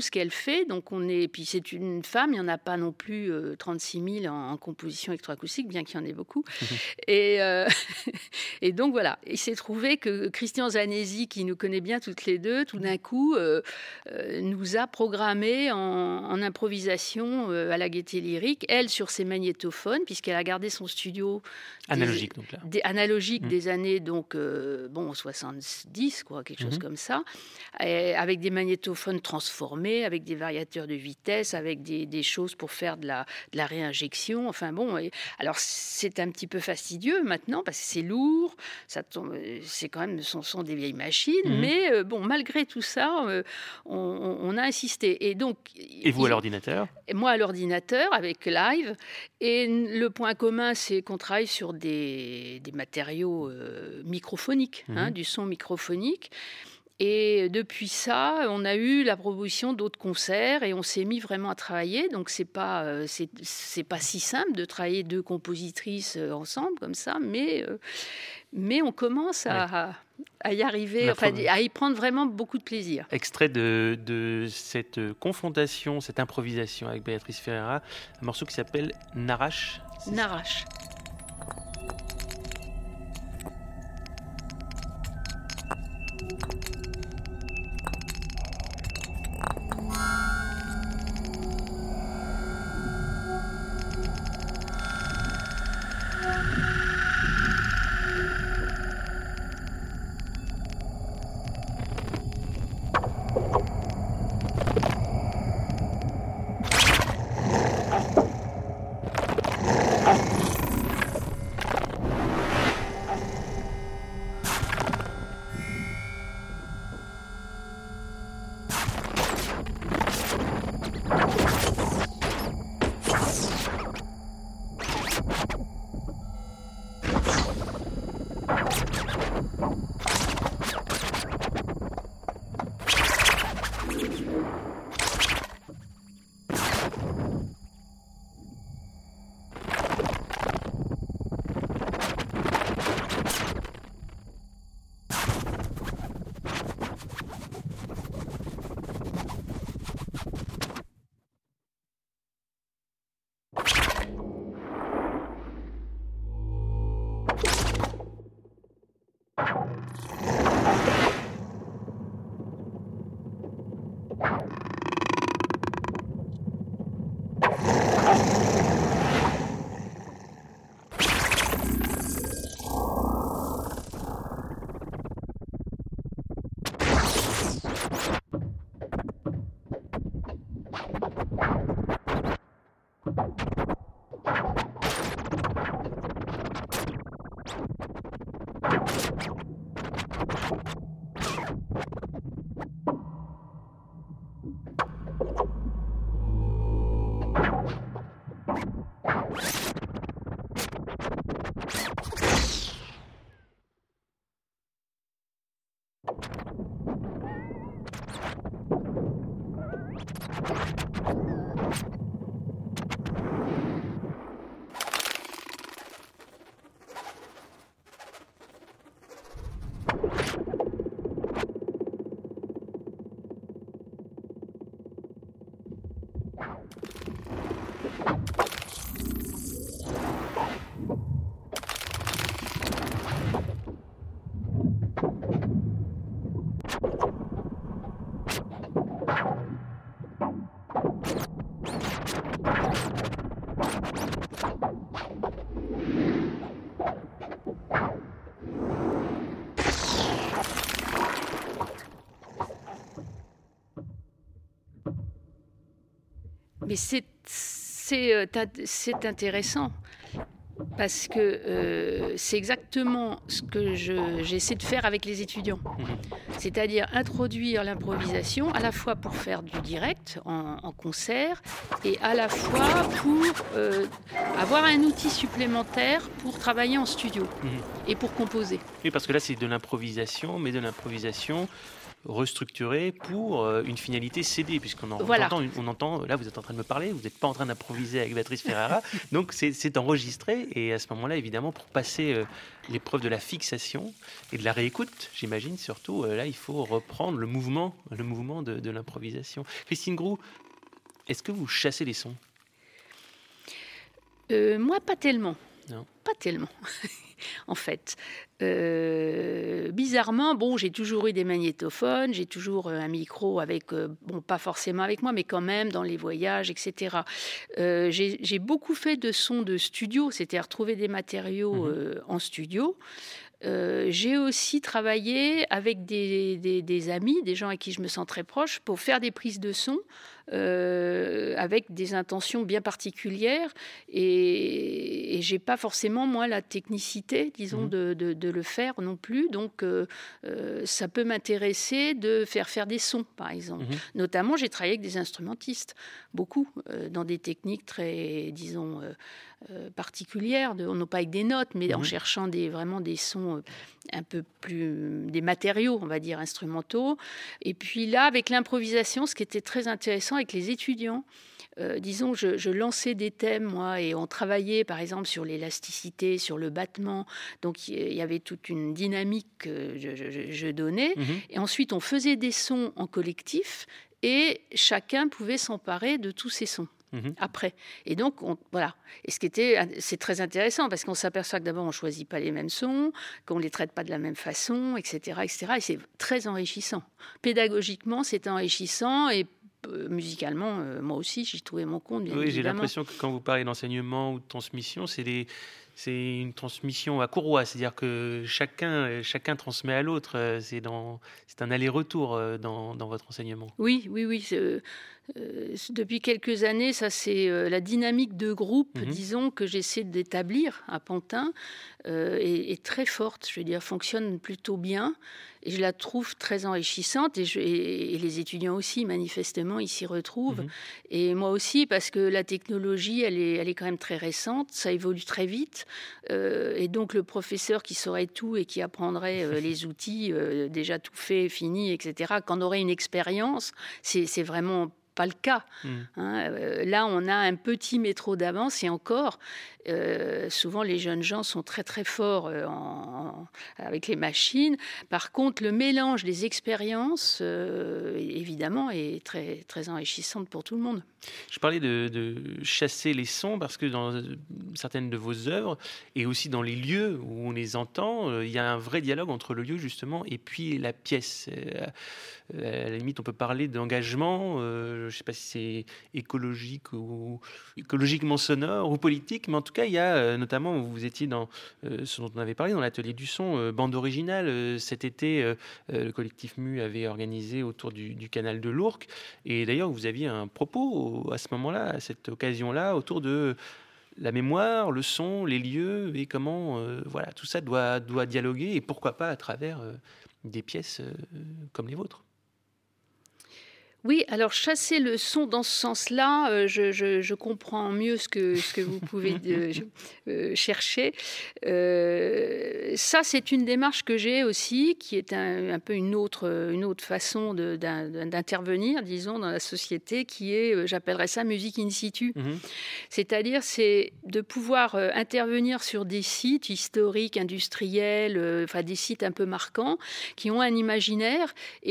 fait. Donc puis c'est une femme, il n'y en a pas non plus 36 000 en composition électroacoustique, bien qu'il y en ait beaucoup. Et donc voilà, il s'est trouvé que Christian Zanesi, qui nous connaît bien toutes les deux, tout d'un coup nous a programmé en improvisation à la Gaîté Lyrique, elle sur ses magnétophones, puisqu'elle a gardé son studio analogique, donc là. Des années 70, quoi, quelque chose comme ça, et avec des magnétophones transformés, avec des variateurs de vitesse, avec des choses pour faire de la réinjection. Enfin bon, alors c'est un petit peu fastidieux maintenant parce que c'est lourd, c'est quand même ce sont des vieilles machines, mais bon, malgré tout ça, on a insisté. Et vous à l'ordinateur ? Moi à l'ordinateur avec Live. Et le point commun, c'est qu'on travaille sur des matériaux microphoniques, du son microphonique. Et depuis ça, on a eu la proposition d'autres concerts et on s'est mis vraiment à travailler. Donc c'est pas si simple de travailler 2 compositrices ensemble comme ça, mais on commence à y arriver, à y prendre vraiment beaucoup de plaisir. Extrait de cette confrontation, cette improvisation avec Béatrice Ferreira, un morceau qui s'appelle Narache. Narache. Mais c'est intéressant parce que c'est exactement ce que j'essaie de faire avec les étudiants. C'est-à-dire introduire l'improvisation à la fois pour faire du direct en concert et à la fois pour avoir un outil supplémentaire pour travailler en studio et pour composer. Oui, parce que là, c'est de l'improvisation, mais de l'improvisation restructuré pour une finalité CD, puisqu'on entend, là vous êtes en train de me parler, vous n'êtes pas en train d'improviser avec Béatrice Ferrara, donc c'est enregistré, et à ce moment-là, évidemment, pour passer l'épreuve de la fixation et de la réécoute, j'imagine surtout, là il faut reprendre le mouvement de l'improvisation. Christine Groult, est-ce que vous chassez les sons ? Moi, pas tellement. Non. Pas tellement. En fait, bizarrement, j'ai toujours eu des magnétophones, j'ai toujours un micro avec, pas forcément avec moi, mais quand même dans les voyages, etc. J'ai beaucoup fait de sons de studio, c'est-à-dire trouver des matériaux en studio. J'ai aussi travaillé avec des amis, des gens avec qui je me sens très proche, pour faire des prises de son avec des intentions bien particulières, et j'ai pas forcément moi la technicité, disons, de le faire non plus. Donc ça peut m'intéresser de faire des sons, par exemple. Notamment, j'ai travaillé avec des instrumentistes, beaucoup, dans des techniques très, disons, particulières, non pas avec des notes, mais en cherchant vraiment des sons un peu plus, des matériaux, on va dire, instrumentaux. Et puis là, avec l'improvisation, ce qui était très intéressant avec les étudiants, disons, je lançais des thèmes, moi, et on travaillait, par exemple, sur l'élasticité, sur le battement. Donc, il y avait toute une dynamique que je donnais. Et ensuite, on faisait des sons en collectif, et chacun pouvait s'emparer de tous ces sons. Après. Et donc, voilà. Et c'est très intéressant, parce qu'on s'aperçoit que d'abord, on ne choisit pas les mêmes sons, qu'on ne les traite pas de la même façon, etc., etc. Et c'est très enrichissant. Pédagogiquement, c'est enrichissant, et musicalement, moi aussi, j'y trouvais mon compte, bien évidemment. J'ai l'impression que quand vous parlez d'enseignement ou de transmission, c'est une transmission à courroie, c'est-à-dire que chacun transmet à l'autre. C'est un aller-retour dans votre enseignement. Oui. Depuis quelques années, ça c'est la dynamique de groupe, disons, que j'essaie d'établir à Pantin, est très forte. Je veux dire, fonctionne plutôt bien, et je la trouve très enrichissante. Et les étudiants aussi, manifestement, ils s'y retrouvent. Et moi aussi, parce que la technologie, elle est quand même très récente, ça évolue très vite. Et donc le professeur qui saurait tout et qui apprendrait les outils déjà tout fait, fini, etc., qu'on aurait une expérience, c'est vraiment pas le cas. Là, on a un petit métro d'avance, et encore, souvent les jeunes gens sont très très forts avec les machines. Par contre, le mélange des expériences, évidemment, est très très enrichissante pour tout le monde. Je parlais de chasser les sons parce que dans certaines de vos œuvres, et aussi dans les lieux où on les entend, il y a un vrai dialogue entre le lieu, justement, et puis la pièce. À la limite, on peut parler d'engagement, je ne sais pas si c'est écologique ou écologiquement sonore ou politique, mais en tout cas, il y a notamment, vous étiez dans ce dont on avait parlé, dans l'atelier du son, bande originale. Cet été, le collectif MU avait organisé autour du canal de l'Ourcq, et d'ailleurs, vous aviez un propos à ce moment-là, à cette occasion-là, autour de la mémoire, le son, les lieux, et comment tout ça doit dialoguer, et pourquoi pas à travers des pièces comme les vôtres. Oui, alors chasser le son dans ce sens-là, je comprends mieux ce que vous pouvez chercher. Ça, c'est une démarche que j'ai aussi, qui est un peu une autre façon d'intervenir, disons, dans la société, qui est, j'appellerais ça musique in situ. C'est-à-dire, c'est de pouvoir intervenir sur des sites historiques, industriels, des sites un peu marquants, qui ont un imaginaire et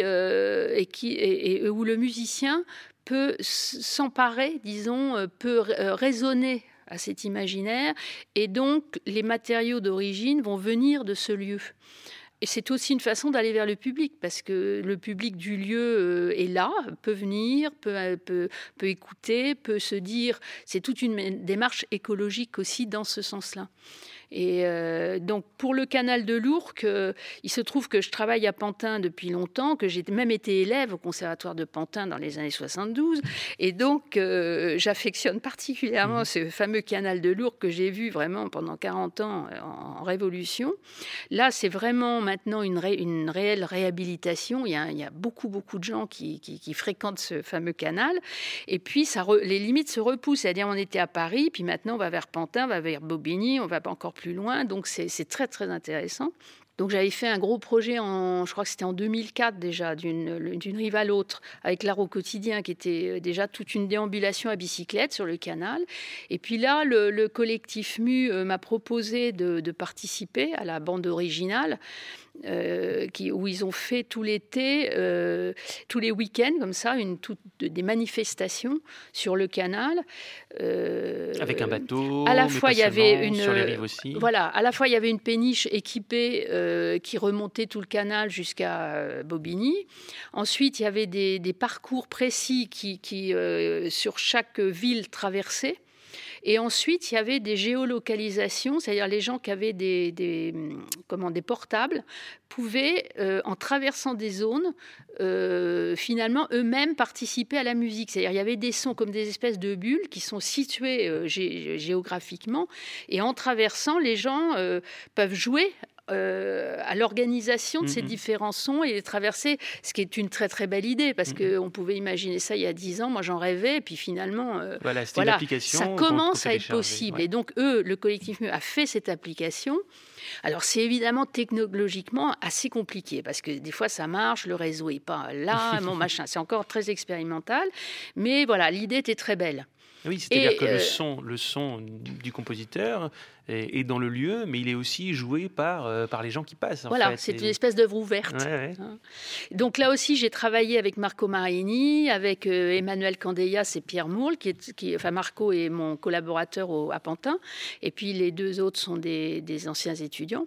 où le musicien peut s'emparer, disons, peut raisonner à cet imaginaire, et donc les matériaux d'origine vont venir de ce lieu. Et c'est aussi une façon d'aller vers le public, parce que le public du lieu est là, peut venir, peut écouter, peut se dire... C'est toute une démarche écologique aussi dans ce sens-là. Et donc, pour le canal de l'Ourcq, il se trouve que je travaille à Pantin depuis longtemps, que j'ai même été élève au conservatoire de Pantin dans les années 72. Et donc, j'affectionne particulièrement ce fameux canal de l'Ourcq que j'ai vu vraiment pendant 40 ans en révolution. Là, c'est vraiment maintenant une réelle réhabilitation. Il y a beaucoup de gens qui fréquentent ce fameux canal. Et puis, les limites se repoussent. C'est-à-dire, on était à Paris, puis maintenant, on va vers Pantin, on va vers Bobigny, on va encore plus loin, donc c'est très très intéressant. Donc j'avais fait un gros projet, je crois que c'était en 2004 déjà, d'une rive à l'autre, avec l'art au quotidien, qui était déjà toute une déambulation à bicyclette sur le canal. Et puis là, le collectif MU m'a proposé de participer à la bande originale, où ils ont fait tout l'été, tous les week-ends, comme ça, des manifestations sur le canal. Avec un bateau, à la fois, il y avait sur les rives aussi. Voilà, à la fois, il y avait une péniche équipée qui remontait tout le canal jusqu'à Bobigny. Ensuite, il y avait des parcours précis qui sur chaque ville traversée. Et ensuite, il y avait des géolocalisations, c'est-à-dire les gens qui avaient des portables pouvaient, en traversant des zones, finalement eux-mêmes participer à la musique. C'est-à-dire il y avait des sons comme des espèces de bulles qui sont situées géographiquement, et en traversant, les gens peuvent jouer à l'organisation de ces différents sons et les traverser, ce qui est une très très belle idée, parce qu'on pouvait imaginer ça il y a 10 ans, moi j'en rêvais, et puis finalement voilà, ça commence à être possible. Ouais. Et donc le collectif MU a fait cette application. Alors c'est évidemment technologiquement assez compliqué, parce que des fois ça marche, le réseau n'est pas là, machin, c'est encore très expérimental, mais voilà, l'idée était très belle. Oui, c'est-à-dire que le son du compositeur est dans le lieu, mais il est aussi joué par les gens qui passent. Voilà, c'est une espèce d'œuvre ouverte. Ouais. Donc là aussi, j'ai travaillé avec Marco Marini, avec Emmanuel Candellas et Pierre Moule, Marco est mon collaborateur à Pantin, et puis les deux autres sont des anciens étudiants.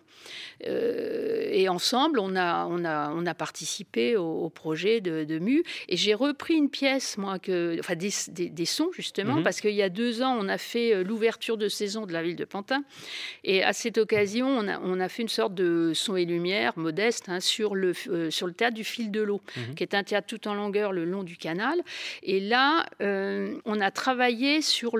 Et ensemble, on a participé au projet de MU, et j'ai repris une pièce, moi, des sons justement, parce qu'il y a 2 ans, on a fait l'ouverture de saison de la ville de Pantin. Et à cette occasion, on a fait une sorte de son et lumière modeste sur le théâtre du Fil de l'eau, qui est un théâtre tout en longueur le long du canal. Et là, on a travaillé sur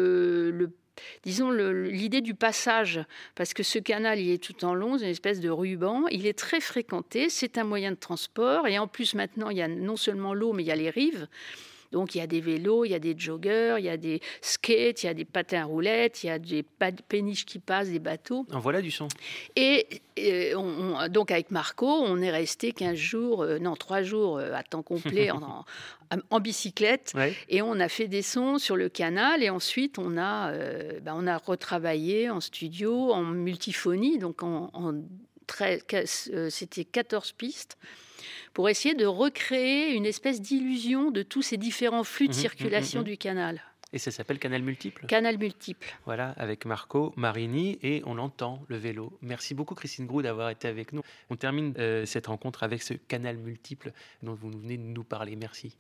l'idée du passage, parce que ce canal, il est tout en long, une espèce de ruban, il est très fréquenté, c'est un moyen de transport, et en plus maintenant, il y a non seulement l'eau, mais il y a les rives. Donc, il y a des vélos, il y a des joggers, il y a des skates, il y a des patins à roulettes, il y a des péniches qui passent, des bateaux. En voilà du son. Et donc, avec Marco, on est resté 3 jours à temps complet en bicyclette. Ouais. Et on a fait des sons sur le canal. Et ensuite, on a retravaillé en studio, en multiphonie. Donc, c'était 14 pistes. Pour essayer de recréer une espèce d'illusion de tous ces différents flux de circulation du canal. Et ça s'appelle Canal Multiple. Canal Multiple. Voilà, avec Marco Marini, et on entend le vélo. Merci beaucoup Christine Groult d'avoir été avec nous. On termine cette rencontre avec ce Canal Multiple dont vous venez de nous parler. Merci.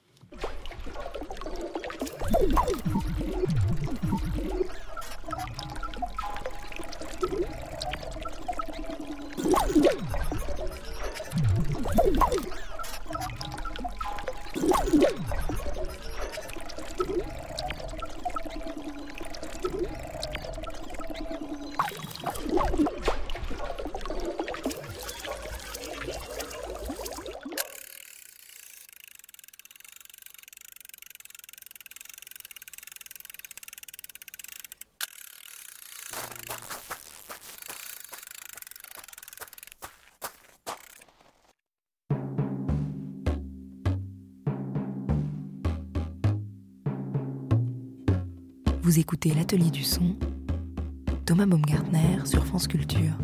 Vous écoutez l'Atelier du son, Thomas Baumgartner sur France Culture.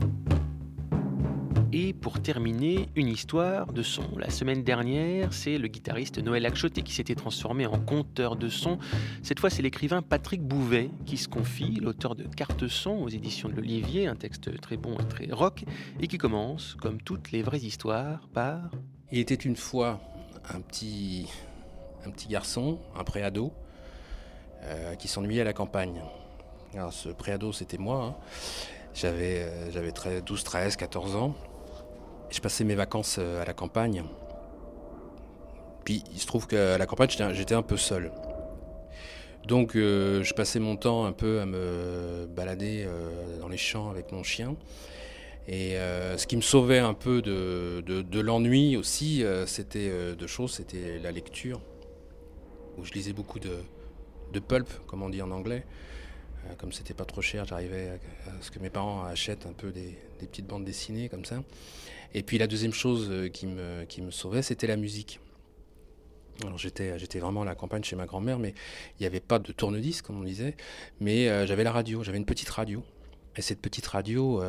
Et pour terminer, une histoire de son. La semaine dernière, c'est le guitariste Noël Akchoté qui s'était transformé en conteur de son. Cette fois, c'est l'écrivain Patrick Bouvet qui se confie, l'auteur de Carte Son aux éditions de l'Olivier, un texte très bon et très rock, et qui commence, comme toutes les vraies histoires, par... Il était une fois un petit garçon, un préado, qui s'ennuyait à la campagne. Alors, ce préado, c'était moi. J'avais 12, 13, 14 ans. Et je passais mes vacances à la campagne. Puis, il se trouve qu'à la campagne, j'étais un peu seul. Donc, je passais mon temps un peu à me balader dans les champs avec mon chien. Et ce qui me sauvait un peu de l'ennui aussi, c'était 2 choses. C'était la lecture, où je lisais beaucoup de pulp, comme on dit en anglais, Comme c'était pas trop cher, j'arrivais à ce que mes parents achètent un peu des petites bandes dessinées comme ça. Et puis la deuxième chose qui me sauvait, c'était la musique. Alors j'étais vraiment à la campagne chez ma grand-mère, mais il n'y avait pas de tourne-disque, comme on disait, mais j'avais la radio, j'avais une petite radio. Et cette petite radio,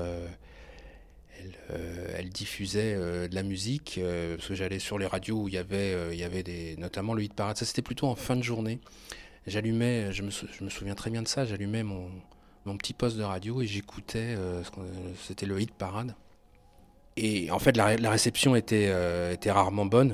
elle diffusait de la musique, parce que j'allais sur les radios où il y avait notamment le hit parade. Ça, c'était plutôt en fin de journée. J'allumais, je me souviens très bien de ça, j'allumais mon petit poste de radio et j'écoutais, c'était le hit parade. Et en fait, la réception était rarement bonne.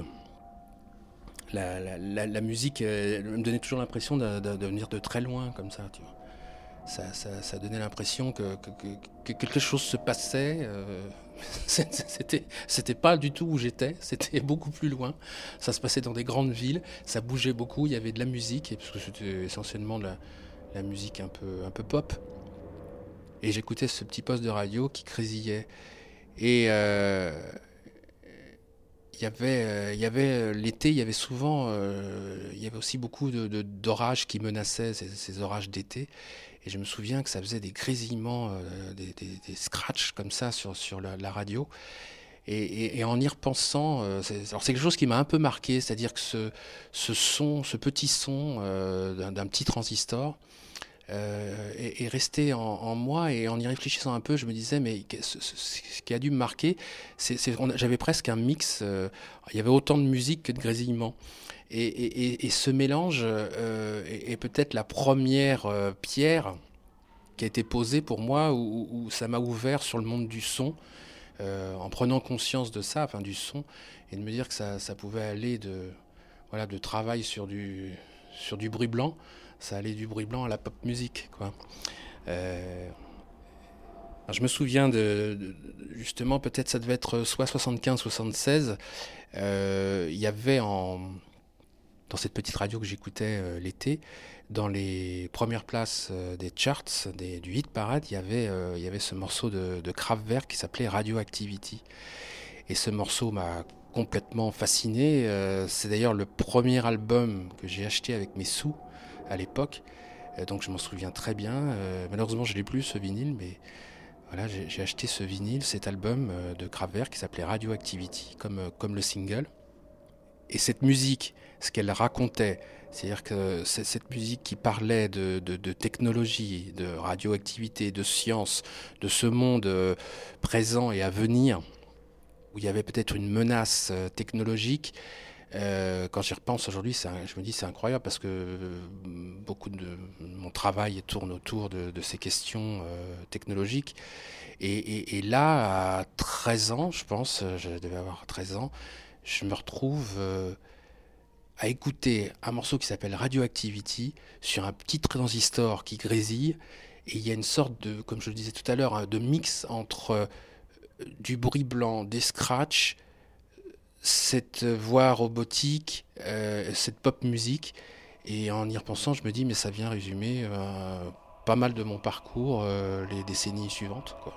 La musique me donnait toujours l'impression de venir de très loin, comme ça, tu vois. Ça donnait l'impression que quelque chose se passait. C'était pas du tout où j'étais, c'était beaucoup plus loin. Ça se passait dans des grandes villes, ça bougeait beaucoup, il y avait de la musique, parce que c'était essentiellement de la musique un peu pop. Et j'écoutais ce petit poste de radio qui grésillait. Et il y avait l'été, il y avait souvent, il y avait aussi beaucoup d'orages qui menaçaient, ces orages d'été. Et je me souviens que ça faisait des grésillements, des scratchs comme ça sur la radio. Et en y repensant, c'est quelque chose qui m'a un peu marqué, c'est-à-dire que ce petit son d'un petit transistor est resté en moi, et en y réfléchissant un peu, je me disais, mais ce qui a dû me marquer, j'avais presque un mix, il y avait autant de musique que de grésillement. Et ce mélange est peut-être la première pierre qui a été posée pour moi, où ça m'a ouvert sur le monde du son, en prenant conscience de ça, enfin du son, et de me dire que ça pouvait aller de travail sur du bruit blanc, ça allait du bruit blanc à la pop musique, quoi. Je me souviens justement, peut-être ça devait être soit 75-76, il y avait dans cette petite radio que j'écoutais l'été, dans les premières places des charts, du hit parade, il y avait ce morceau de Kraftwerk qui s'appelait Radioactivity. Et ce morceau m'a complètement fasciné. C'est d'ailleurs le premier album que j'ai acheté avec mes sous à l'époque. Donc je m'en souviens très bien. Malheureusement, je ne l'ai plus, ce vinyle, mais voilà, j'ai acheté ce vinyle, cet album de Kraftwerk qui s'appelait Radioactivity, comme le single. Et cette musique, ce qu'elle racontait, c'est-à-dire que cette musique qui parlait de technologie, de radioactivité, de science, de ce monde présent et à venir, où il y avait peut-être une menace technologique, quand j'y repense aujourd'hui, je me dis c'est incroyable, parce que beaucoup de mon travail tourne autour de ces questions technologiques. Et là, à 13 ans, je pense, je devais avoir 13 ans, je me retrouve à écouter un morceau qui s'appelle Radioactivity sur un petit transistor qui grésille, et il y a une sorte de, comme je le disais tout à l'heure, de mix entre du bruit blanc, des scratchs, cette voix robotique, cette pop musique. Et en y repensant, je me dis, mais ça vient résumer pas mal de mon parcours les décennies suivantes, quoi.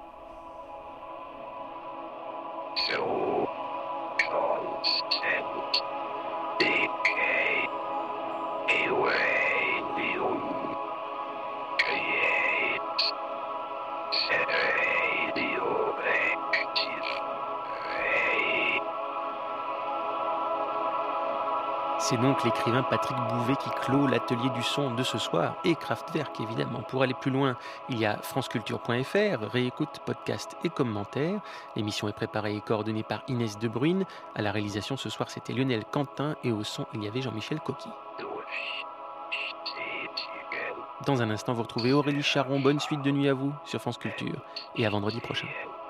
C'est donc l'écrivain Patrick Bouvet qui clôt l'atelier du son de ce soir, et Kraftwerk évidemment. Pour aller plus loin, il y a franceculture.fr, réécoute, podcast et commentaires. L'émission est préparée et coordonnée par Inès De Bruyne. À la réalisation ce soir, c'était Lionel Quentin, et au son, il y avait Jean-Michel Coqui. Dans un instant, vous retrouvez Aurélie Charon. Bonne suite de nuit à vous sur France Culture, et à vendredi prochain.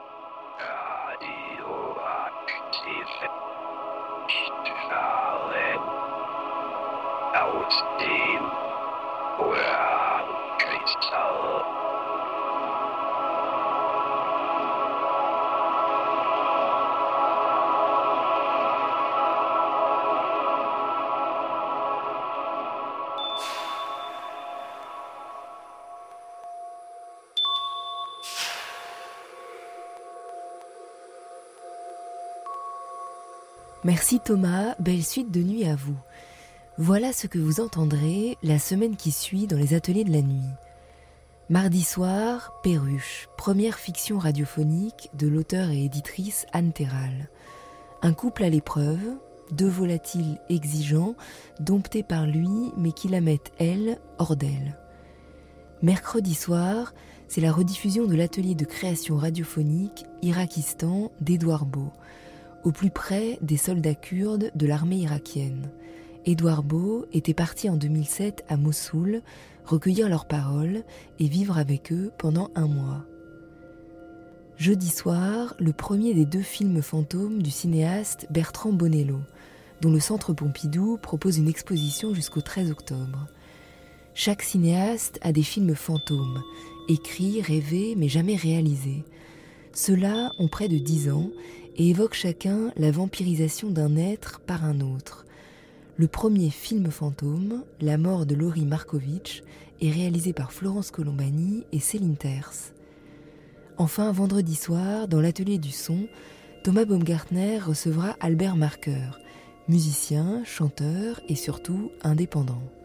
Merci Thomas, belle suite de nuit à vous. Voilà ce que vous entendrez la semaine qui suit dans les ateliers de la nuit. Mardi soir, Perruche, première fiction radiophonique de l'auteur et éditrice Anne Terral. Un couple à l'épreuve, deux volatiles exigeants, domptés par lui, mais qui la mettent, elle, hors d'elle. Mercredi soir, c'est la rediffusion de l'atelier de création radiophonique Irakistan d'Édouard Beau, au plus près des soldats kurdes de l'armée irakienne. Édouard Beau était parti en 2007 à Mossoul, recueillir leurs paroles et vivre avec eux pendant 1 mois. Jeudi soir, le premier des 2 films fantômes du cinéaste Bertrand Bonello, dont le Centre Pompidou propose une exposition jusqu'au 13 octobre. Chaque cinéaste a des films fantômes, écrits, rêvés, mais jamais réalisés. Ceux-là ont près de 10 ans et évoquent chacun la vampirisation d'un être par un autre. Le premier film fantôme, La mort de Laurie Markovitch, est réalisé par Florence Colombani et Céline Terce. Enfin, vendredi soir, dans l'atelier du son, Thomas Baumgartner recevra Albert Marker, musicien, chanteur et surtout indépendant.